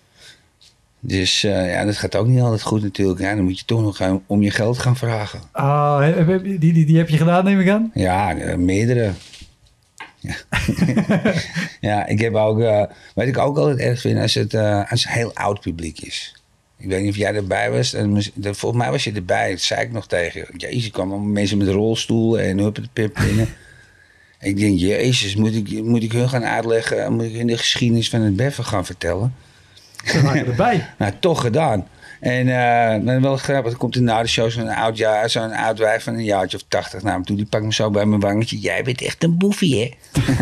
Dus dat gaat ook niet altijd goed natuurlijk. Ja, dan moet je toch nog om je geld gaan vragen. Die heb je gedaan, neem ik aan? Ja, meerdere. Ja. Ja, ik heb ook... wat ik ook altijd erg vind, als het heel oud publiek is. Ik weet niet of jij erbij was. Volgens mij was je erbij. Dat zei ik nog tegen je. Jezus, er kwamen mensen met rolstoelen en huppetepip binnen. Ik denk, jezus, moet ik hun gaan uitleggen... Moet ik hun de geschiedenis van het beffen gaan vertellen? Ze waren erbij. Nou, toch gedaan. En wel grappig, er komt er na de show zo'n oud wijf van een jaartje of 80 naar me toe. Die pakt me zo bij mijn wangetje. Jij bent echt een boefie, hè?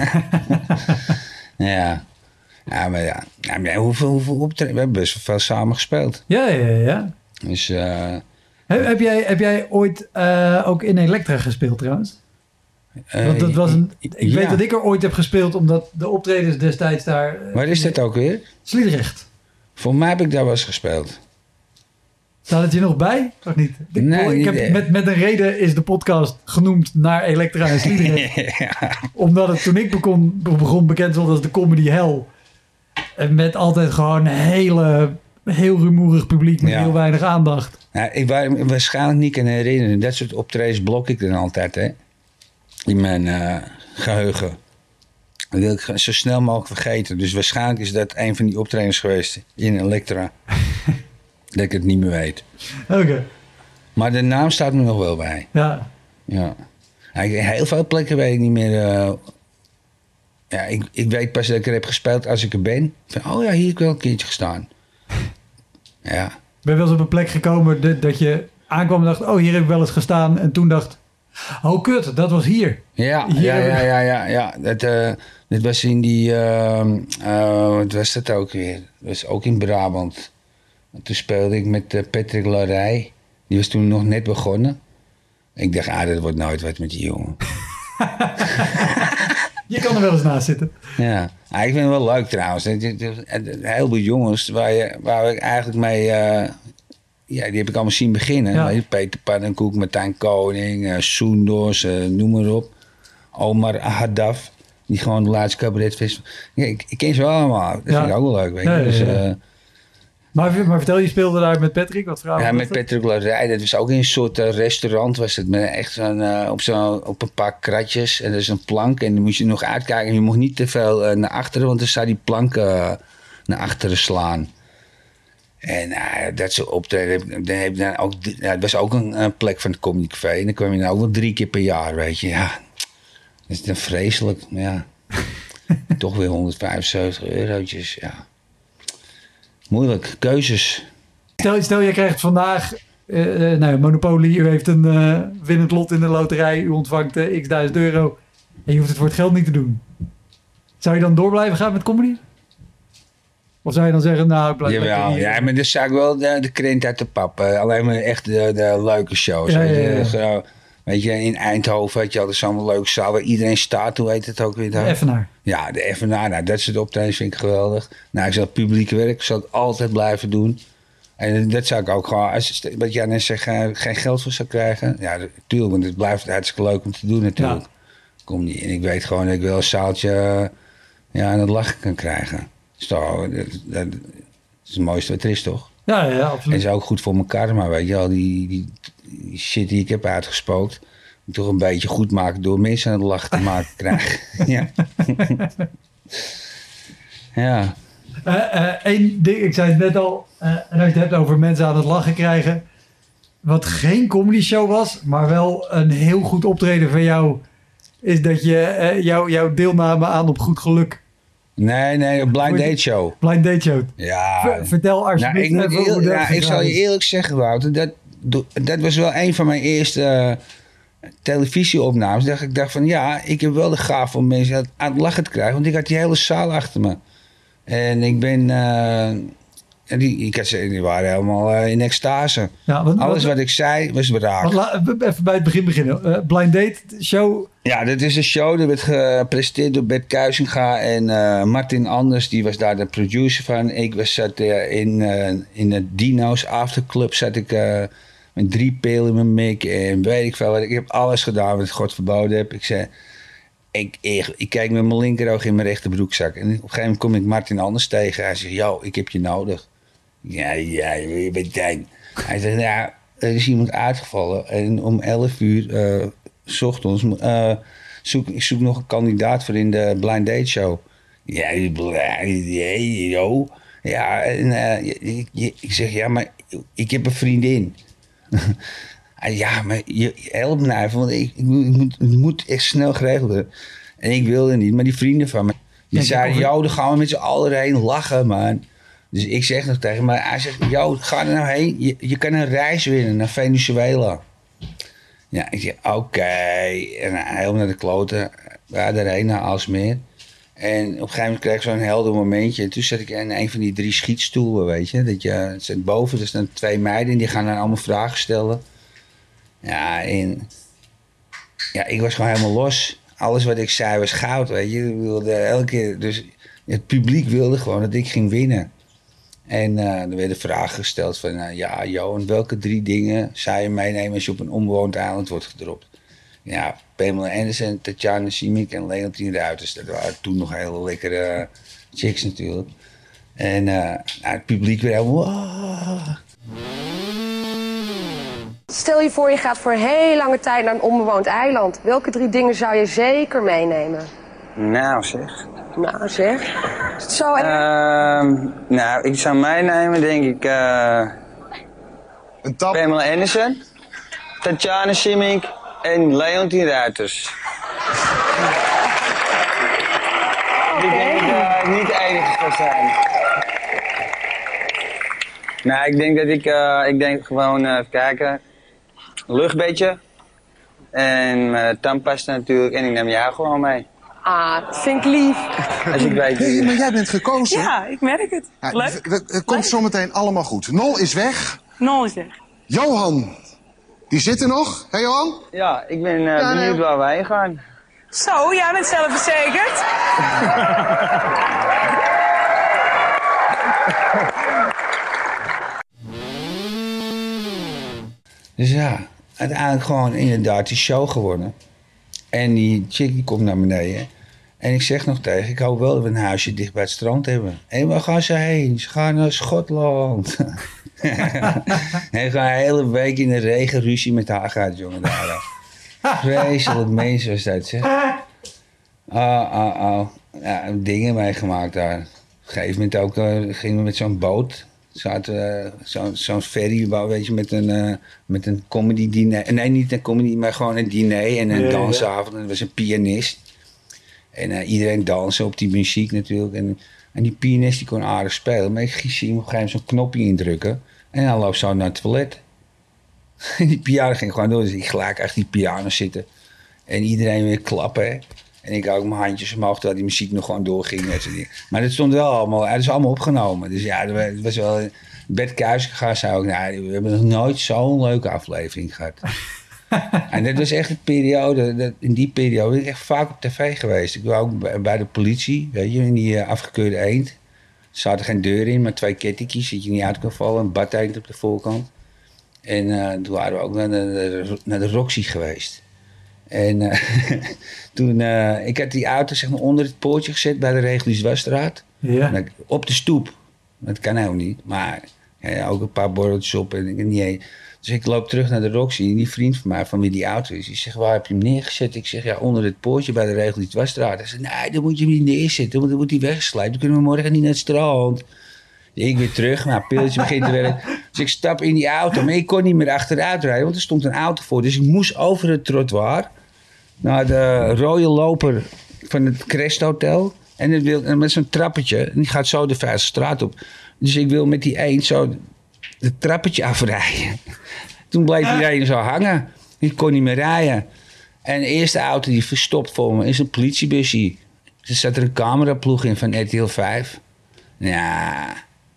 Ja. Ja, maar ja. Hoeveel optreden? We hebben best wel veel samen gespeeld. Ja. Dus... Heb jij ooit ook in Elektra gespeeld trouwens? Want dat was ik weet dat ik er ooit heb gespeeld, omdat de optredens destijds daar... Waar is dat ook weer? Sliedrecht. Voor mij heb ik daar wel eens gespeeld. Staat het je nog bij? Of niet? Nee, met een reden is de podcast genoemd naar Elektra en Sliedrecht. Ja. Omdat het toen ik begon bekend was als de comedy hell. En met altijd gewoon heel rumoerig publiek met heel weinig aandacht. Ja, ik waarschijnlijk niet kan herinneren. Dat soort optredens blok ik dan altijd, hè. In mijn geheugen. Dat wil ik zo snel mogelijk vergeten. Dus waarschijnlijk is dat een van die optredens geweest in Elektra. Dat ik het niet meer weet. Oké. Maar de naam staat me nog wel bij. Ja. Heel veel plekken weet ik niet meer. Ik weet pas dat ik er heb gespeeld als ik er ben. Van, hier heb ik wel een keertje gestaan. Ja. Ben je wel eens op een plek gekomen dat je aankwam en dacht... hier heb ik wel eens gestaan. En toen dacht... kut, dat was hier. Ja. Dat was in die... wat was dat ook weer? Dat was ook in Brabant. Toen speelde ik met Patrick Larrey. Die was toen nog net begonnen. Ik dacht, dat wordt nooit wat met die jongen. Je kan er wel eens naast zitten. Ja, ik vind het wel leuk trouwens. Een heleboel jongens waar ik eigenlijk mee... die heb ik allemaal zien beginnen. Ja. Peter Pannenkoek, Martijn Koning, Soendos, noem maar op. Omar Haddaf, die gewoon de laatste cabaretfest. Ja, ik ken ze wel allemaal. Dat vind ik ook wel leuk. Weet je. Ja. Maar vertel, je speelde daar met Patrick? Wat vragen? Ja, met Patrick Larrey. Dat was ook in een soort restaurant. Was het met echt op een paar kratjes. En er is een plank. En dan moest je nog uitkijken. Je mocht niet te veel naar achteren. Want dan zou die plank naar achteren slaan. En dat soort optreden. Het was ook een plek van het Comedy Café. En dan kwam je ook wel 3 keer per jaar, weet je. Ja, dat is dan vreselijk. Ja. Toch weer €175. Ja. Moeilijk, keuzes. Stel je krijgt vandaag Monopoly, u heeft een winnend lot in de loterij, u ontvangt x-1000 euro en je hoeft het voor het geld niet te doen. Zou je dan door blijven gaan met comedy? Of zou je dan zeggen, ik blijf Jawel, ja, maar dan zou ik wel de krent uit de pap. Alleen maar echt de leuke shows. Ja. Weet je, in Eindhoven had je altijd zo'n leuke zaal waar iedereen staat. Hoe heet het ook weer daar? De Effenaar. Ja, de Effenaar. Dat soort optredens vind ik geweldig. Ik zal het publieke werk zal het altijd blijven doen. En dat zou ik ook gewoon, wat jij net zegt, geen geld voor zou krijgen. Ja, natuurlijk, want het blijft hartstikke leuk om te doen natuurlijk. Ja. Kom niet. En ik weet gewoon dat ik wel een zaaltje aan het lachen kan krijgen. Zo, dat is het mooiste wat er is, toch? Ja, absoluut. En is ook goed voor mijn karma, weet je wel. Die shit die ik heb uitgespookt, moet toch een beetje goed maken door mensen aan het lachen te maken krijgen. Ja. Ja. Eén ding, ik zei het net al, en als je het hebt over mensen aan het lachen krijgen, wat geen comedy show was, maar wel een heel goed optreden van jou, is dat je jouw deelname aan Op Goed Geluk. Nee, Blind Date Show. Blind Date Show. Ja. Vertel alsjeblieft ik zal je eerlijk zeggen, Wouter, dat was wel een van mijn eerste televisieopnames. Dat ik dacht van, ik heb wel de gaaf om mensen aan het lachen te krijgen, want ik had die hele zaal achter me. En ik ben... die waren helemaal in extase. Ja, alles wat ik zei was raak. Even bij het begin beginnen. Blind Date Show. Ja, dat is een show. Dat werd gepresenteerd door Bert Kuizinga. En Martin Anders, die was daar de producer van. Ik zat in de Dino's Afterclub. Zat ik met 3 pil in mijn mik. En weet ik veel. Ik heb alles gedaan wat God verboden heb. Ik zei... Ik kijk met mijn linkeroog in mijn rechterbroekzak. En op een gegeven moment kom ik Martin Anders tegen. Hij zegt, ik heb je nodig. Ja, je bent tijd. Hij zegt, er is iemand uitgevallen. En om 11 uur 's ochtends ik zoek nog een kandidaat voor in de Blind Date Show. Ja, ik zeg, maar ik heb een vriendin. Ja, maar je helpt me even, want ik moet echt snel geregeld worden. En ik wilde niet, maar die vrienden van me, die zeiden, dan gaan we met z'n allen heen lachen, man. Dus ik zeg nog tegen hem, hij zegt, ga er nou heen, je kan een reis winnen naar Venezuela. Ja, ik zeg, oké. En hij helpt naar de kloten, daarheen naar Aalsmeer. En op een gegeven moment kreeg ik zo'n helder momentje. En toen zat ik in een van die 3 schietstoelen, weet je. Dat je zit boven, er staan 2 meiden en die gaan dan allemaal vragen stellen. Ja, ik was gewoon helemaal los. Alles wat ik zei was goud, weet je. Ik wilde elke keer, dus het publiek wilde gewoon dat ik ging winnen. En er werden vragen gesteld van, Johan, welke 3 dingen zou je meenemen als je op een onbewoond eiland wordt gedropt? Ja, Pamela Anderson, Tatjana Simic en Leontien Ruiters. Dat waren toen nog hele lekkere chicks natuurlijk. En het publiek weer helemaal... Wow. Stel je voor, je gaat voor een hele lange tijd naar een onbewoond eiland. Welke 3 dingen zou je zeker meenemen? Nou zeg. Is het zo erg? Ik zou meenemen, denk ik, een tap. Pamela Anderson, Tatjana Simic en Leontien Ruiters. Ik denk dat ik niet de enige ga zijn. Nou, ik denk dat ik denk gewoon, even kijken, luchtbedje en tandpasta natuurlijk en ik neem jou gewoon mee. Dat vind ik lief. Als ik weet Hey, maar jij bent gekozen. Ja, ik merk het. Leuk. Het komt zometeen allemaal goed. Nol is weg. Johan, die zit er nog. Hé Johan? Ja, ik ben benieuwd waar wij heen gaan. Zo, jij bent zelfverzekerd. Dus uiteindelijk gewoon inderdaad die show geworden. En die chick die komt naar beneden. En ik zeg nog tegen, ik hoop wel dat we een huisje dicht bij het strand hebben. En waar gaan ze heen? Ze gaan naar Schotland. En gewoon een hele week in de regen ruzie met haar gehad, jongen. Vreselijk mensen was dat, zeg. Ja, dingen meegemaakt daar. Op een gegeven moment ook gingen we met zo'n boot. Zo'n ferryboot, weet je, met een comedy diner. Nee, niet een comedy, maar gewoon een diner en een dansavond. En er was een pianist. En iedereen dansen op die muziek natuurlijk. En die pianist die kon aardig spelen. Maar ik zie hem op een gegeven moment zo'n knopje indrukken. En dan loopt zo naar het toilet. En die piano ging gewoon door. Dus ik gelijk achter die piano zitten. En iedereen weer klappen. En ik ook mijn handjes omhoog terwijl die muziek nog gewoon doorging. Maar dat stond wel allemaal, het is allemaal opgenomen. Dus ja, het was wel... Bert Kuizinga zei ook, we hebben nog nooit zo'n leuke aflevering gehad. En dat was echt een periode, in die periode ben ik echt vaak op tv geweest. Ik was ook bij de politie, weet je, in die afgekeurde eend. zaten geen deuren in, maar 2 kettingjes, dat je niet uit kan vallen. Een badeind op de voorkant. En toen waren we ook naar de Roxy geweest. En toen, ik had die auto zeg maar onder het poortje gezet bij de Regulus-Wasstraat. Ja. Op de stoep. Dat kan ook niet. Maar ook een paar borreltjes op en ik niet heen. Dus ik loop terug naar de Roxy en die vriend van mij, van wie die auto is, die zegt, waar heb je hem neergezet? Ik zeg, ja, onder het poortje bij de Regulus-Wasstraat. Hij zegt, nee, dan moet je hem niet neerzetten, want dan wordt hij weggeslijpt. Dan kunnen we morgen niet naar het strand. Ik weer terug, maar het pilletje begint te werken. Dus ik stap in die auto, maar ik kon niet meer achteruit rijden, want er stond een auto voor. Dus ik moest over het trottoir naar de rode loper van het Crest Hotel. En met zo'n trappetje, en die gaat zo de Vijfstraat op. Dus ik wil met die een zo het trappetje afrijden. Toen bleef iedereen zo hangen. Ik kon niet meer rijden. En de eerste auto die verstopt voor me is een politiebusje. Er zat er een cameraploeg in van RTL 5. Ja,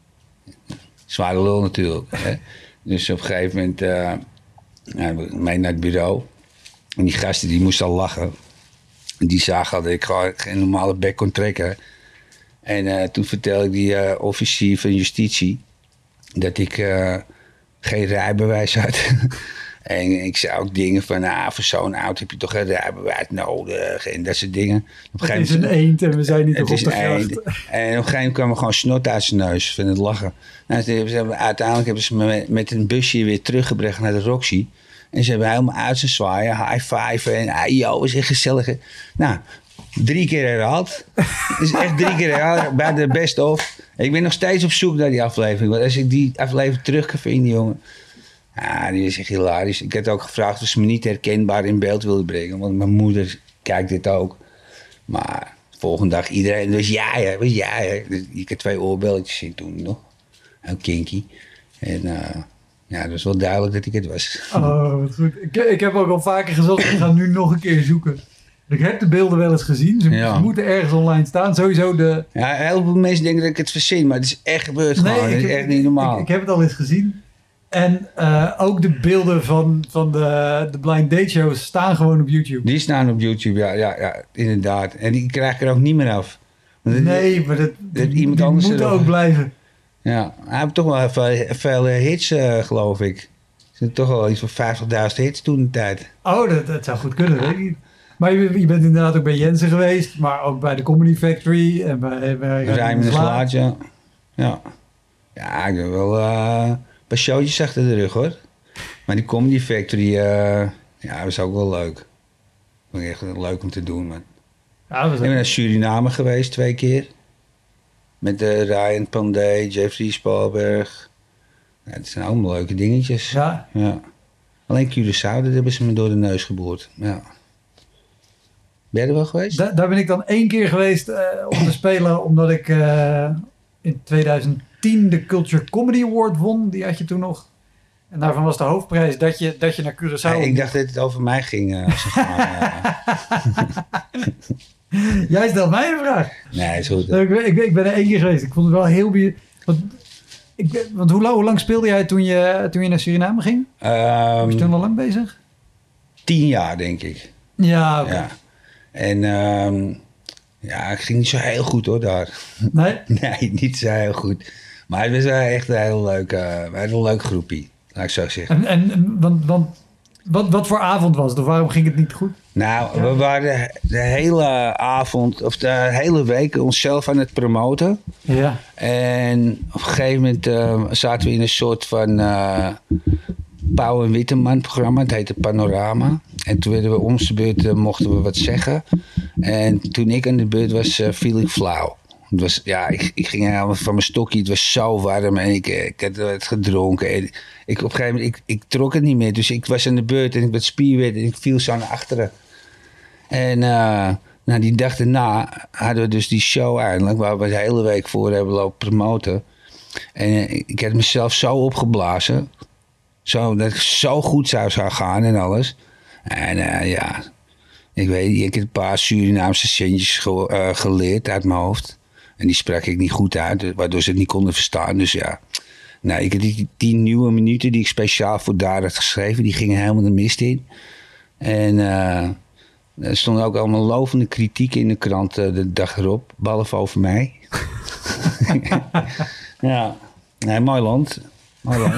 zware lul natuurlijk. Hè. Dus op een gegeven moment mee naar het bureau. En die gasten die moesten al lachen. En die zagen dat ik gewoon geen normale bek kon trekken. En toen vertelde ik die officier van justitie dat ik geen rijbewijs had. En ik zei ook dingen van, voor zo'n auto heb je toch geen rijbewijs nodig en dat soort dingen. Het is een eend en we zijn niet op de gracht. En op een gegeven moment kwam er gewoon snot uit zijn neus van het lachen. Nou, uiteindelijk hebben ze me met een busje weer teruggebracht naar de Roxy. En ze hebben helemaal uit zijn zwaaien, high five en yo, is echt gezellig. Nou, 3 keer herhaald. Dus echt 3 keer herhaald bij de best of. Ik ben nog steeds op zoek naar die aflevering. Want als ik die aflevering terug kan vinden, jongen. Die is echt hilarisch. Ik had ook gevraagd of ze me niet herkenbaar in beeld wilden brengen. Want mijn moeder kijkt dit ook. Maar de volgende dag iedereen, was jij. Dus ik had 2 oorbelletjes in toen nog. Heel kinky. En dat was wel duidelijk dat ik het was. Oh, wat goed. Ik heb ook al vaker gezegd, ik ga nu nog een keer zoeken. Ik heb de beelden wel eens gezien. Ze moeten ergens online staan. Sowieso de... Ja, heel veel mensen denken dat ik het verzin. Maar het is echt gebeurd gewoon. Het is echt niet normaal. Ik heb het al eens gezien. En ook de beelden van de Blind Date shows staan gewoon op YouTube. Die staan op YouTube, ja, inderdaad. En die krijg ik er ook niet meer af. Maar die moeten ook blijven. Ja, hij heeft toch wel veel hits, geloof ik. Er zijn toch wel iets van 50.000 hits toen de tijd. Oh, dat zou goed kunnen, weet ik niet. Maar je bent inderdaad ook bij Jensen geweest, maar ook bij de Comedy Factory en bij Rijmen en Slaat, ja. Ja, ik heb wel een paar showtjes achter de rug, hoor. Maar die Comedy Factory, was ook wel leuk. Vond ik echt leuk om te doen, man. Ja, ik ben naar Suriname geweest 2 keer. Met Ryan Pandey, Jeffrey Spalberg. Ja, dat zijn allemaal leuke dingetjes. Ja. Alleen Curaçao, dat hebben ze me door de neus geboord. Ja. Ben je er wel geweest? Daar ben ik dan 1 keer geweest om te spelen, omdat ik in 2010 de Culture Comedy Award won. Die had je toen nog. En daarvan was de hoofdprijs dat je naar Curaçao... Ja, ik dacht dat het over mij ging. Jij stelt mij een vraag. Nee, is goed. Ik ben er 1 keer geweest. Ik vond het wel heel... Want hoe lang speelde jij toen je naar Suriname ging? Was je toen al lang bezig? 10 jaar, denk ik. Ja, oké. Ja. En ik ging niet zo heel goed, hoor, daar. Nee? Nee, niet zo heel goed. Maar het was wel echt een heel leuk groepie, laat ik zo zeggen. Want wat voor avond was het? Of waarom ging het niet goed? Nou, we waren de hele avond, of de hele week onszelf aan het promoten. Ja. En op een gegeven moment zaten we in een soort van Pauw en Witteman programma. Het heette Panorama. En toen werden we om de beurt, mochten we wat zeggen. En toen ik aan de beurt was, viel ik flauw. Het was, ik ging helemaal van mijn stokje. Het was zo warm en ik had het gedronken. En op een gegeven moment, ik trok het niet meer. Dus ik was aan de beurt en ik werd spierwit en ik viel zo naar achteren. En die dag daarna hadden we dus die show eindelijk, waar we de hele week voor hebben lopen promoten. En ik had mezelf zo opgeblazen. Dat ik zo goed zou gaan en alles. En ik weet niet, ik heb een paar Surinaamse centjes geleerd uit mijn hoofd. En die sprak ik niet goed uit, waardoor ze het niet konden verstaan. Dus ja, nou, ik heb die nieuwe minuten die ik speciaal voor daar had geschreven, die gingen helemaal de mist in. En er stond ook allemaal lovende kritiek in de krant de dag erop, behalve over mij. Ja, nee, mooi land. Mooi land.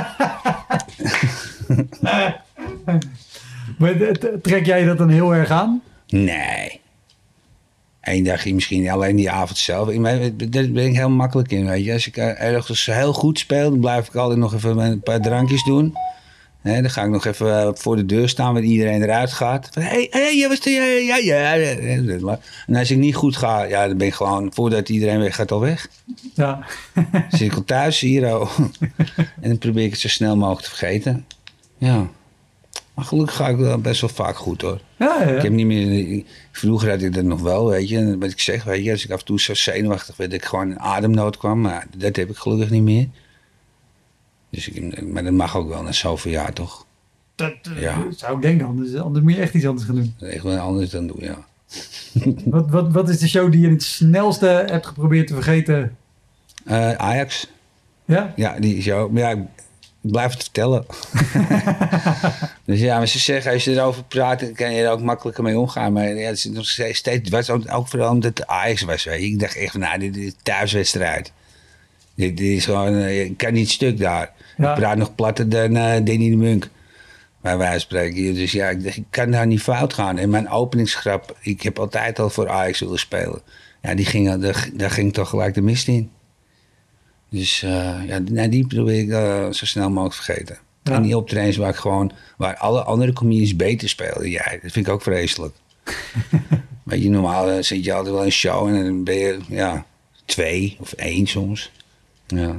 Maar trek jij dat dan heel erg aan? Nee. Eén dagje misschien, alleen die avond zelf. Daar ben ik heel makkelijk in, weet je. Als ik ergens heel goed speel, dan blijf ik altijd nog even een paar drankjes doen. Dan ga ik nog even voor de deur staan, waar iedereen eruit gaat. Hé, wat is ja. En als ik niet goed ga, ja, dan ben ik gewoon, voordat iedereen weg gaat, al weg. Ja. Zit ik al thuis hier al. En dan probeer ik het zo snel mogelijk te vergeten. Ja. Maar gelukkig ga ik wel best wel vaak goed, hoor. Ja. Ik heb niet meer... Vroeger had ik dat nog wel, weet je. En wat ik zeg, weet je, als ik af en toe zo zenuwachtig werd, dat ik gewoon in ademnood kwam. Maar dat heb ik gelukkig niet meer. Dus maar dat mag ook wel na zoveel jaar, toch? Dat zou ik denken, anders moet je echt iets anders gaan doen. Echt wel anders dan doen, ja. Wat is de show die je het snelste hebt geprobeerd te vergeten? Ajax. Ja? Ja, die show. Maar ja, ik blijf het vertellen. Dus ja, maar ze zeggen, als je erover praat, dan kan je er ook makkelijker mee omgaan. Maar ja, het is nog steeds, was ook vooral omdat het Ajax was. Weet je. Ik dacht echt van, nou, dit is thuiswedstrijd. Dit is gewoon, je kan niet stuk daar. Ja. Ik praat nog platter dan Danny de Munk. Bij wijze van spreken. Dus ja, ik kan daar niet fout gaan. En mijn openingsgrap, ik heb altijd al voor Ajax willen spelen. Ja, daar ging toch gelijk de mist in. Dus die probeer ik zo snel mogelijk vergeten. Ja. En die optredens waar alle andere comedians beter spelen. Ja, dat vind ik ook vreselijk. Weet je, normaal zit je altijd wel in een show en dan ben je 2 of 1 soms. Ja.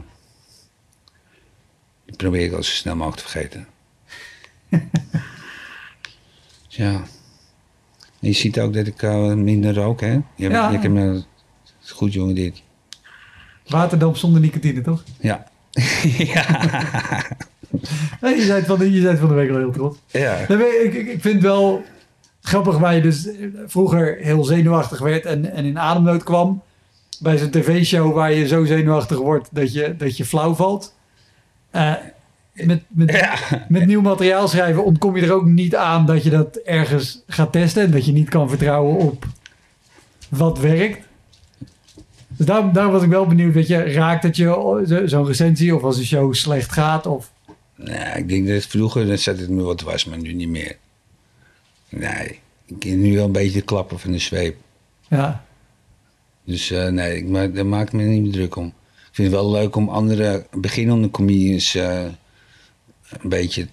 Die probeer ik al zo snel mogelijk te vergeten. Ja. En je ziet ook dat ik minder rook, hè? Je hebt me goed, jongen, dit. Waterdamp zonder nicotine, toch? Ja. Ja. Nee, je zei het van de week al heel trots. Ja. Ik vind het wel grappig waar je dus vroeger heel zenuwachtig werd en in ademnood kwam. Bij zo'n tv-show waar je zo zenuwachtig wordt dat je flauw valt. Met nieuw materiaal schrijven ontkom je er ook niet aan dat je dat ergens gaat testen. En dat je niet kan vertrouwen op wat werkt. Dus daar was ik wel benieuwd. Weet je, raakt het je zo'n recensie of als een show slecht gaat? Of... Nee, ik denk dat vroeger zat het me wat was, maar nu niet meer. Nee, ik ken nu wel een beetje de klappen van de zweep. Ja. Dus nee, daar maak ik me niet meer druk om. Ik vind het wel leuk om andere beginnende comedians een beetje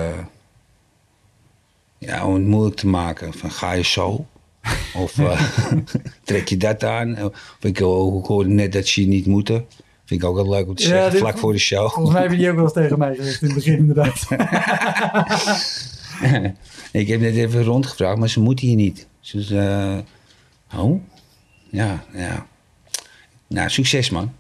om het moeilijk te maken. Van ga je zo? Of trek je dat aan? Of ik hoorde net dat ze niet moeten. Vind ik ook wel leuk om te zeggen, vlak voor de show. Volgens mij heb je die ook wel eens tegen mij gezegd in het begin inderdaad. Ik heb net even rondgevraagd, maar ze moeten hier niet. Dus, ja. Nou, succes man.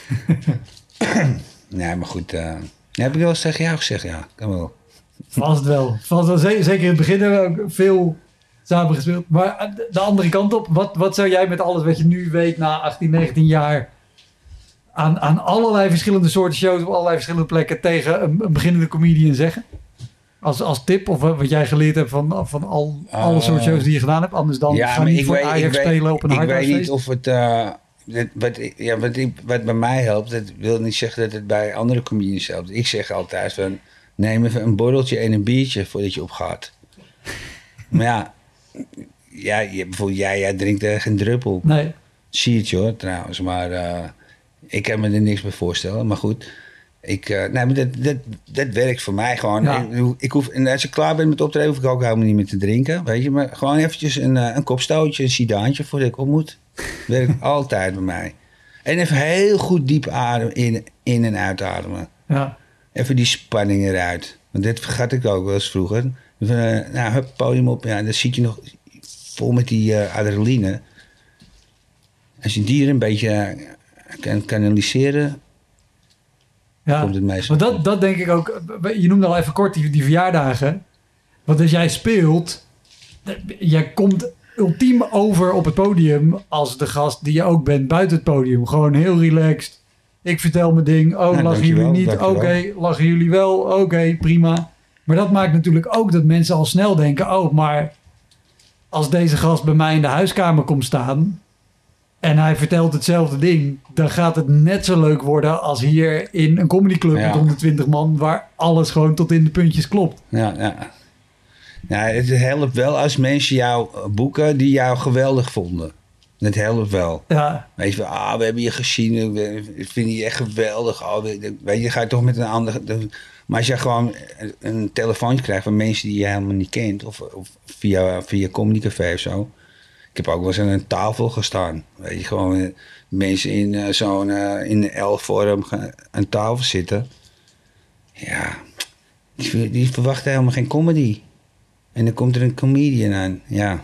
Nee, maar goed. Heb ik wel eens tegen jou gezegd? Ja, kan wel. Vast wel. Zeker in het begin hebben we ook veel samen gespeeld. Maar de andere kant op, wat zou jij met alles wat je nu weet na 18, 19 jaar aan allerlei verschillende soorten shows op allerlei verschillende plekken tegen een beginnende comedian zeggen? Als tip of wat jij geleerd hebt van alle soorten shows die je gedaan hebt. Anders dan ga niet voor Ajax spelen op een hardhuisfeest. Ik weet niet of het... Wat bij mij helpt, dat wil niet zeggen dat het bij andere comedians helpt. Ik zeg altijd van, neem even een borreltje en een biertje voordat je opgaat. Maar bijvoorbeeld jij drinkt er geen druppel. Nee. Siertje hoor, trouwens. Maar ik kan me er niks bij voorstellen. Maar goed, dat werkt voor mij gewoon. Ja. En als ik klaar ben met optreden, hoef ik ook helemaal niet meer te drinken. Weet je, maar gewoon eventjes een kopstootje, een sidaantje voordat ik op moet. Werkt altijd bij mij. En even heel goed diep ademen, in- en uitademen. Ja. Even die spanning eruit. Want dit vergat ik ook wel eens vroeger. Hup, podium op. Ja, dan zit je nog vol met die adrenaline. Als je die er een beetje kan kanaliseren, komt het meestal. Maar dat denk ik ook. Je noemde al even kort die verjaardagen. Want als jij speelt, jij komt ultiem over op het podium als de gast die je ook bent buiten het podium. Gewoon heel relaxed. Ik vertel mijn ding. Lachen jullie niet? Oké, lachen jullie wel? Oké, prima. Maar dat maakt natuurlijk ook dat mensen al snel denken, maar als deze gast bij mij in de huiskamer komt staan, en hij vertelt hetzelfde ding, dan gaat het net zo leuk worden als hier in een comedyclub met 120 man, waar alles gewoon tot in de puntjes klopt. Ja. Nou, het helpt wel als mensen jou boeken die jou geweldig vonden. Het helpt wel. Ja. Weet je, we hebben je gezien, we vinden je echt geweldig. Weet je, ga je toch met een ander... Maar als je gewoon een telefoontje krijgt van mensen die je helemaal niet kent, of via Comedycafé of zo. Ik heb ook wel eens aan een tafel gestaan. Weet je, gewoon mensen in in de L-vorm aan tafel zitten. Ja, die verwachten helemaal geen comedy. En dan komt er een comedian aan, ja.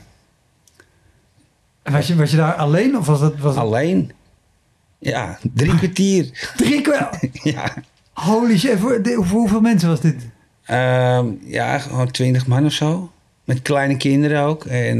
Was je daar alleen of was het... Alleen. Ja, 3 kwartier. 3 kwartier? Ja. Holy shit, voor hoeveel mensen was dit? Ja, gewoon 20 man of zo. Met kleine kinderen ook. En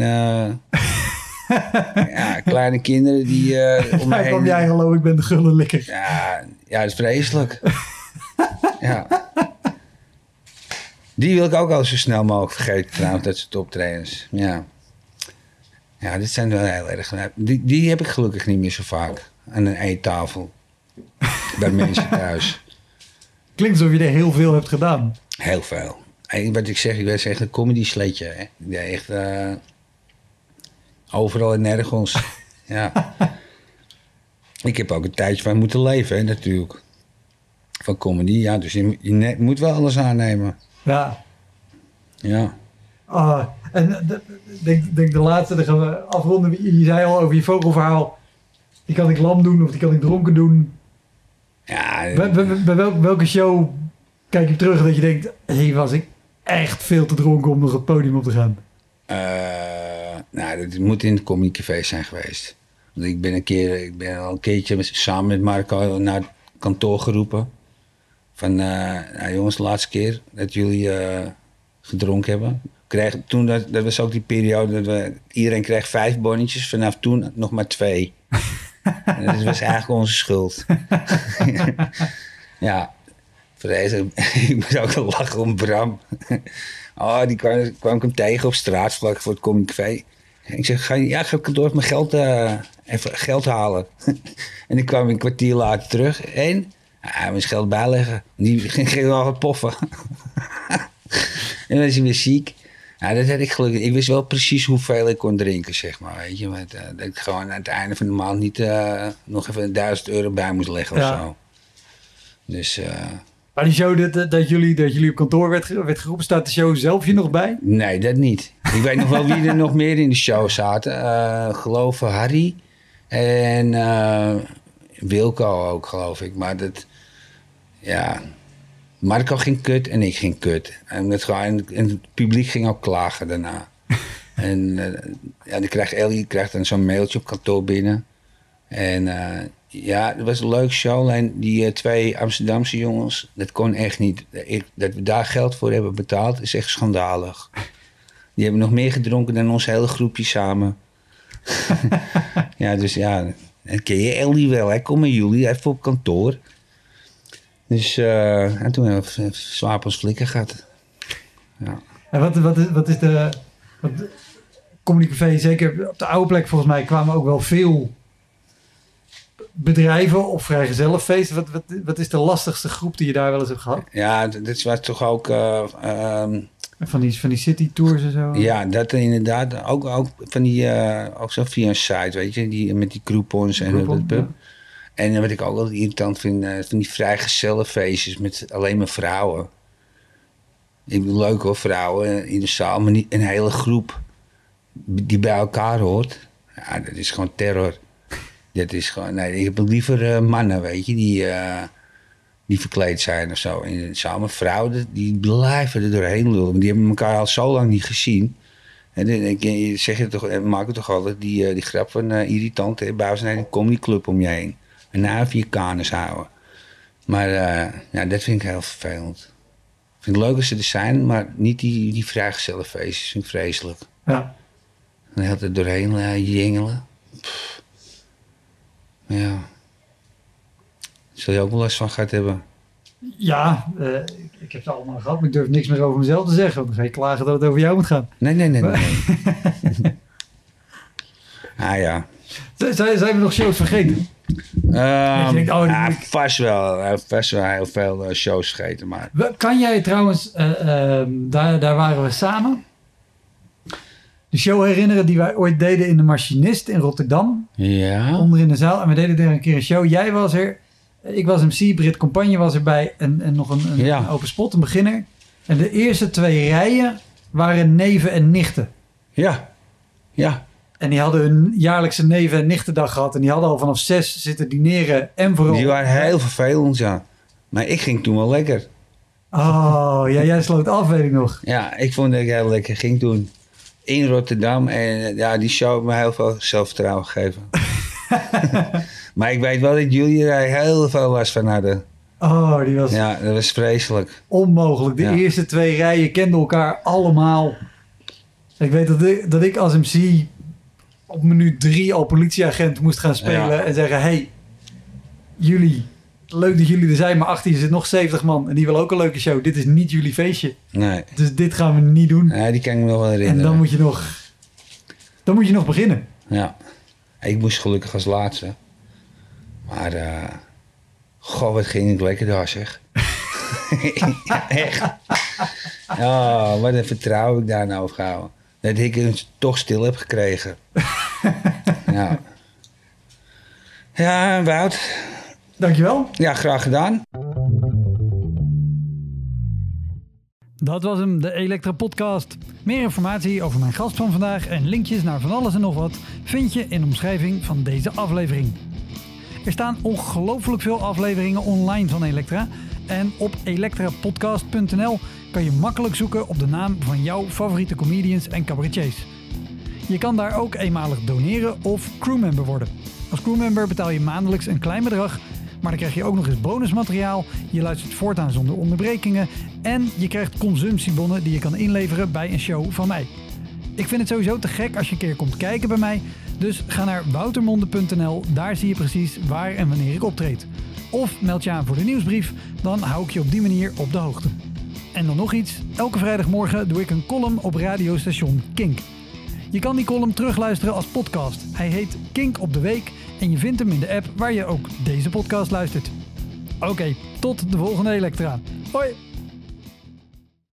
ja, kleine kinderen die om me heen... kwam jij, hallo, ik ben de gullenlikker. Ja, dat is vreselijk. Ja. Die wil ik ook al zo snel mogelijk vergeten trouwens, dat soort optredens. Ja. Ja, dit zijn wel heel erg... Die heb ik gelukkig niet meer zo vaak. Aan een eettafel. Bij mensen thuis. Klinkt alsof je er heel veel hebt gedaan. Heel veel. En wat ik zeg, ik was echt een comedy sleetje. Hè? Ja, echt overal en nergens. Ja. Ik heb ook een tijdje van moeten leven, hè, natuurlijk. Van comedy, ja. Dus je moet wel alles aannemen. Ja. Ja. En denk de laatste, dan gaan we afronden. Je zei al over je vogelverhaal. Die kan ik lam doen of die kan ik dronken doen. Ja. Bij welke show kijk je terug dat je denkt... Hier was ik echt veel te dronken om nog het podium op te gaan? Nou, dat moet in het comedycafé zijn geweest. Want ik ben al een keertje samen met Marco naar het kantoor geroepen. Van, nou jongens, de laatste keer dat jullie gedronken hebben. Toen, dat was ook die periode dat iedereen kreeg 5 bonnetjes. Vanaf toen nog maar 2. En dat was eigenlijk onze schuld. Ja, vreselijk. Ik moest ook al lachen om Bram. Die kwam ik hem tegen op straat, vlak voor het comedycafé. Ik zeg, ga ik kantoor mijn geld, even geld halen. En ik kwam een kwartier later terug. En hij moest geld bijleggen. Die ging al wat poffen. En dan is hij weer ziek. Ja, dat had ik gelukkig. Ik wist wel precies hoeveel ik kon drinken, zeg maar. Weet je, maar dat ik gewoon aan het einde van de maand niet nog even €1000 bij moest leggen of zo. Dus. Maar die show dat jullie op kantoor werd geroepen, staat de show zelf je nog bij? Nee, dat niet. Ik weet nog wel wie er nog meer in de show zaten. Geloof Harry en Wilco ook, geloof ik. Maar dat, ja. Marco ging kut en ik ging kut. En het publiek ging ook klagen daarna. En dan krijgt dan zo'n mailtje op kantoor binnen. En ja, het was een leuke show. Alleen die 2 Amsterdamse jongens, dat kon echt niet. Dat we daar geld voor hebben betaald, is echt schandalig. Die hebben nog meer gedronken dan ons hele groepje samen. Ja, dus ja, dan ken je Ellie wel. Hij komt met jullie even op kantoor. Dus en toen hebben we zwaar op ons flikken gehad. Ja. En wat is de... Comedycafé, zeker op de oude plek volgens mij, kwamen ook wel veel bedrijven of vrijgezellenfeesten. Wat is de lastigste groep die je daar wel eens hebt gehad? Ja, dat was toch ook... van die city tours en zo? Ja, dat inderdaad. Ook van die... ook zo via een site, weet je. Die, met die coupons en... Ja. En wat ik ook wel irritant vind, van die vrijgezellenfeestjes met alleen maar vrouwen. Ik bedoel, leuk hoor, vrouwen in de zaal, maar niet een hele groep die bij elkaar hoort. Ja, dat is gewoon terror. Dat is gewoon, nee, ik heb liever mannen, weet je, die verkleed zijn of zo. In de zaal, maar vrouwen, die blijven er doorheen lullen. Want die hebben elkaar al zo lang niet gezien. En dan zeg je toch, maak het toch altijd die grap van irritant, hè, bouw ze naar een comedyclub om je heen. En na even je kanus houden. Maar ja, dat vind ik heel vervelend. Ik vind het leuk als ze er zijn, maar niet die vrijgezellenfeestjes. Vind ik vreselijk. Ja. Dan gaat het doorheen jingelen. Ja. Zul je ook wel last van gehad hebben? Ja, ik heb ze allemaal gehad, maar ik durf niks meer over mezelf te zeggen. Want dan ga je klagen dat het over jou moet gaan. Nee. Ah ja. Zijn we nog shows vergeten? Vast wel. Hij heeft vast wel heel veel shows vergeten. Maar... Kan jij trouwens... daar waren we samen. De show herinneren die wij ooit deden in de Machinist in Rotterdam. Ja. Onder in de zaal. En we deden er een keer een show. Jij was er. Ik was MC. Brit Compagne was erbij. En nog een open spot. Een beginner. En de eerste 2 rijen waren neven en nichten. Ja. En die hadden hun jaarlijkse neven- en nichtendag gehad. En die hadden al vanaf 6 zitten dineren. En vooral... Die waren heel vervelend, ja. Maar ik ging toen wel lekker. Oh, ja, jij sloot af, weet ik nog. Ja, ik vond dat ik heel lekker ging toen. In Rotterdam. En ja, die show heeft me heel veel zelfvertrouwen gegeven. Maar ik weet wel dat jullie er heel veel last van hadden. Oh, die was... Ja, dat was vreselijk. Onmogelijk. De eerste 2 rijen kenden elkaar allemaal. Ik weet dat ik als MC op minuut 3 al politieagent moest gaan spelen en zeggen... Hey, jullie, leuk dat jullie er zijn, maar achter je zit nog 70 man en die willen ook een leuke show. Dit is niet jullie feestje. Nee. Dus dit gaan we niet doen. Ja, die kan ik me nog wel herinneren. En dan moet je nog beginnen. Ja. Ik moest gelukkig als laatste. Maar, goh, wat ging ik lekker daar, zeg. Ja, echt. Oh, wat een vertrouwen ik daar nou opgehouden. Dat ik het toch stil heb gekregen. Ja. Ja, Wout. Dankjewel. Ja, graag gedaan. Dat was hem, de Elektra Podcast. Meer informatie over mijn gast van vandaag en linkjes naar van alles en nog wat vind je in de omschrijving van deze aflevering. Er staan ongelooflijk veel afleveringen online van Elektra. En op elektrapodcast.nl kan je makkelijk zoeken op de naam van jouw favoriete comedians en cabaretiers. Je kan daar ook eenmalig doneren of crewmember worden. Als crewmember betaal je maandelijks een klein bedrag, maar dan krijg je ook nog eens bonusmateriaal. Je luistert voortaan zonder onderbrekingen en je krijgt consumptiebonnen die je kan inleveren bij een show van mij. Ik vind het sowieso te gek als je een keer komt kijken bij mij. Dus ga naar woutermonde.nl, daar zie je precies waar en wanneer ik optreed. Of meld je aan voor de nieuwsbrief, dan hou ik je op die manier op de hoogte. En dan nog iets, elke vrijdagmorgen doe ik een column op radiostation Kink. Je kan die column terugluisteren als podcast. Hij heet Kink op de Week en je vindt hem in de app waar je ook deze podcast luistert. Oké, tot de volgende Elektra. Hoi!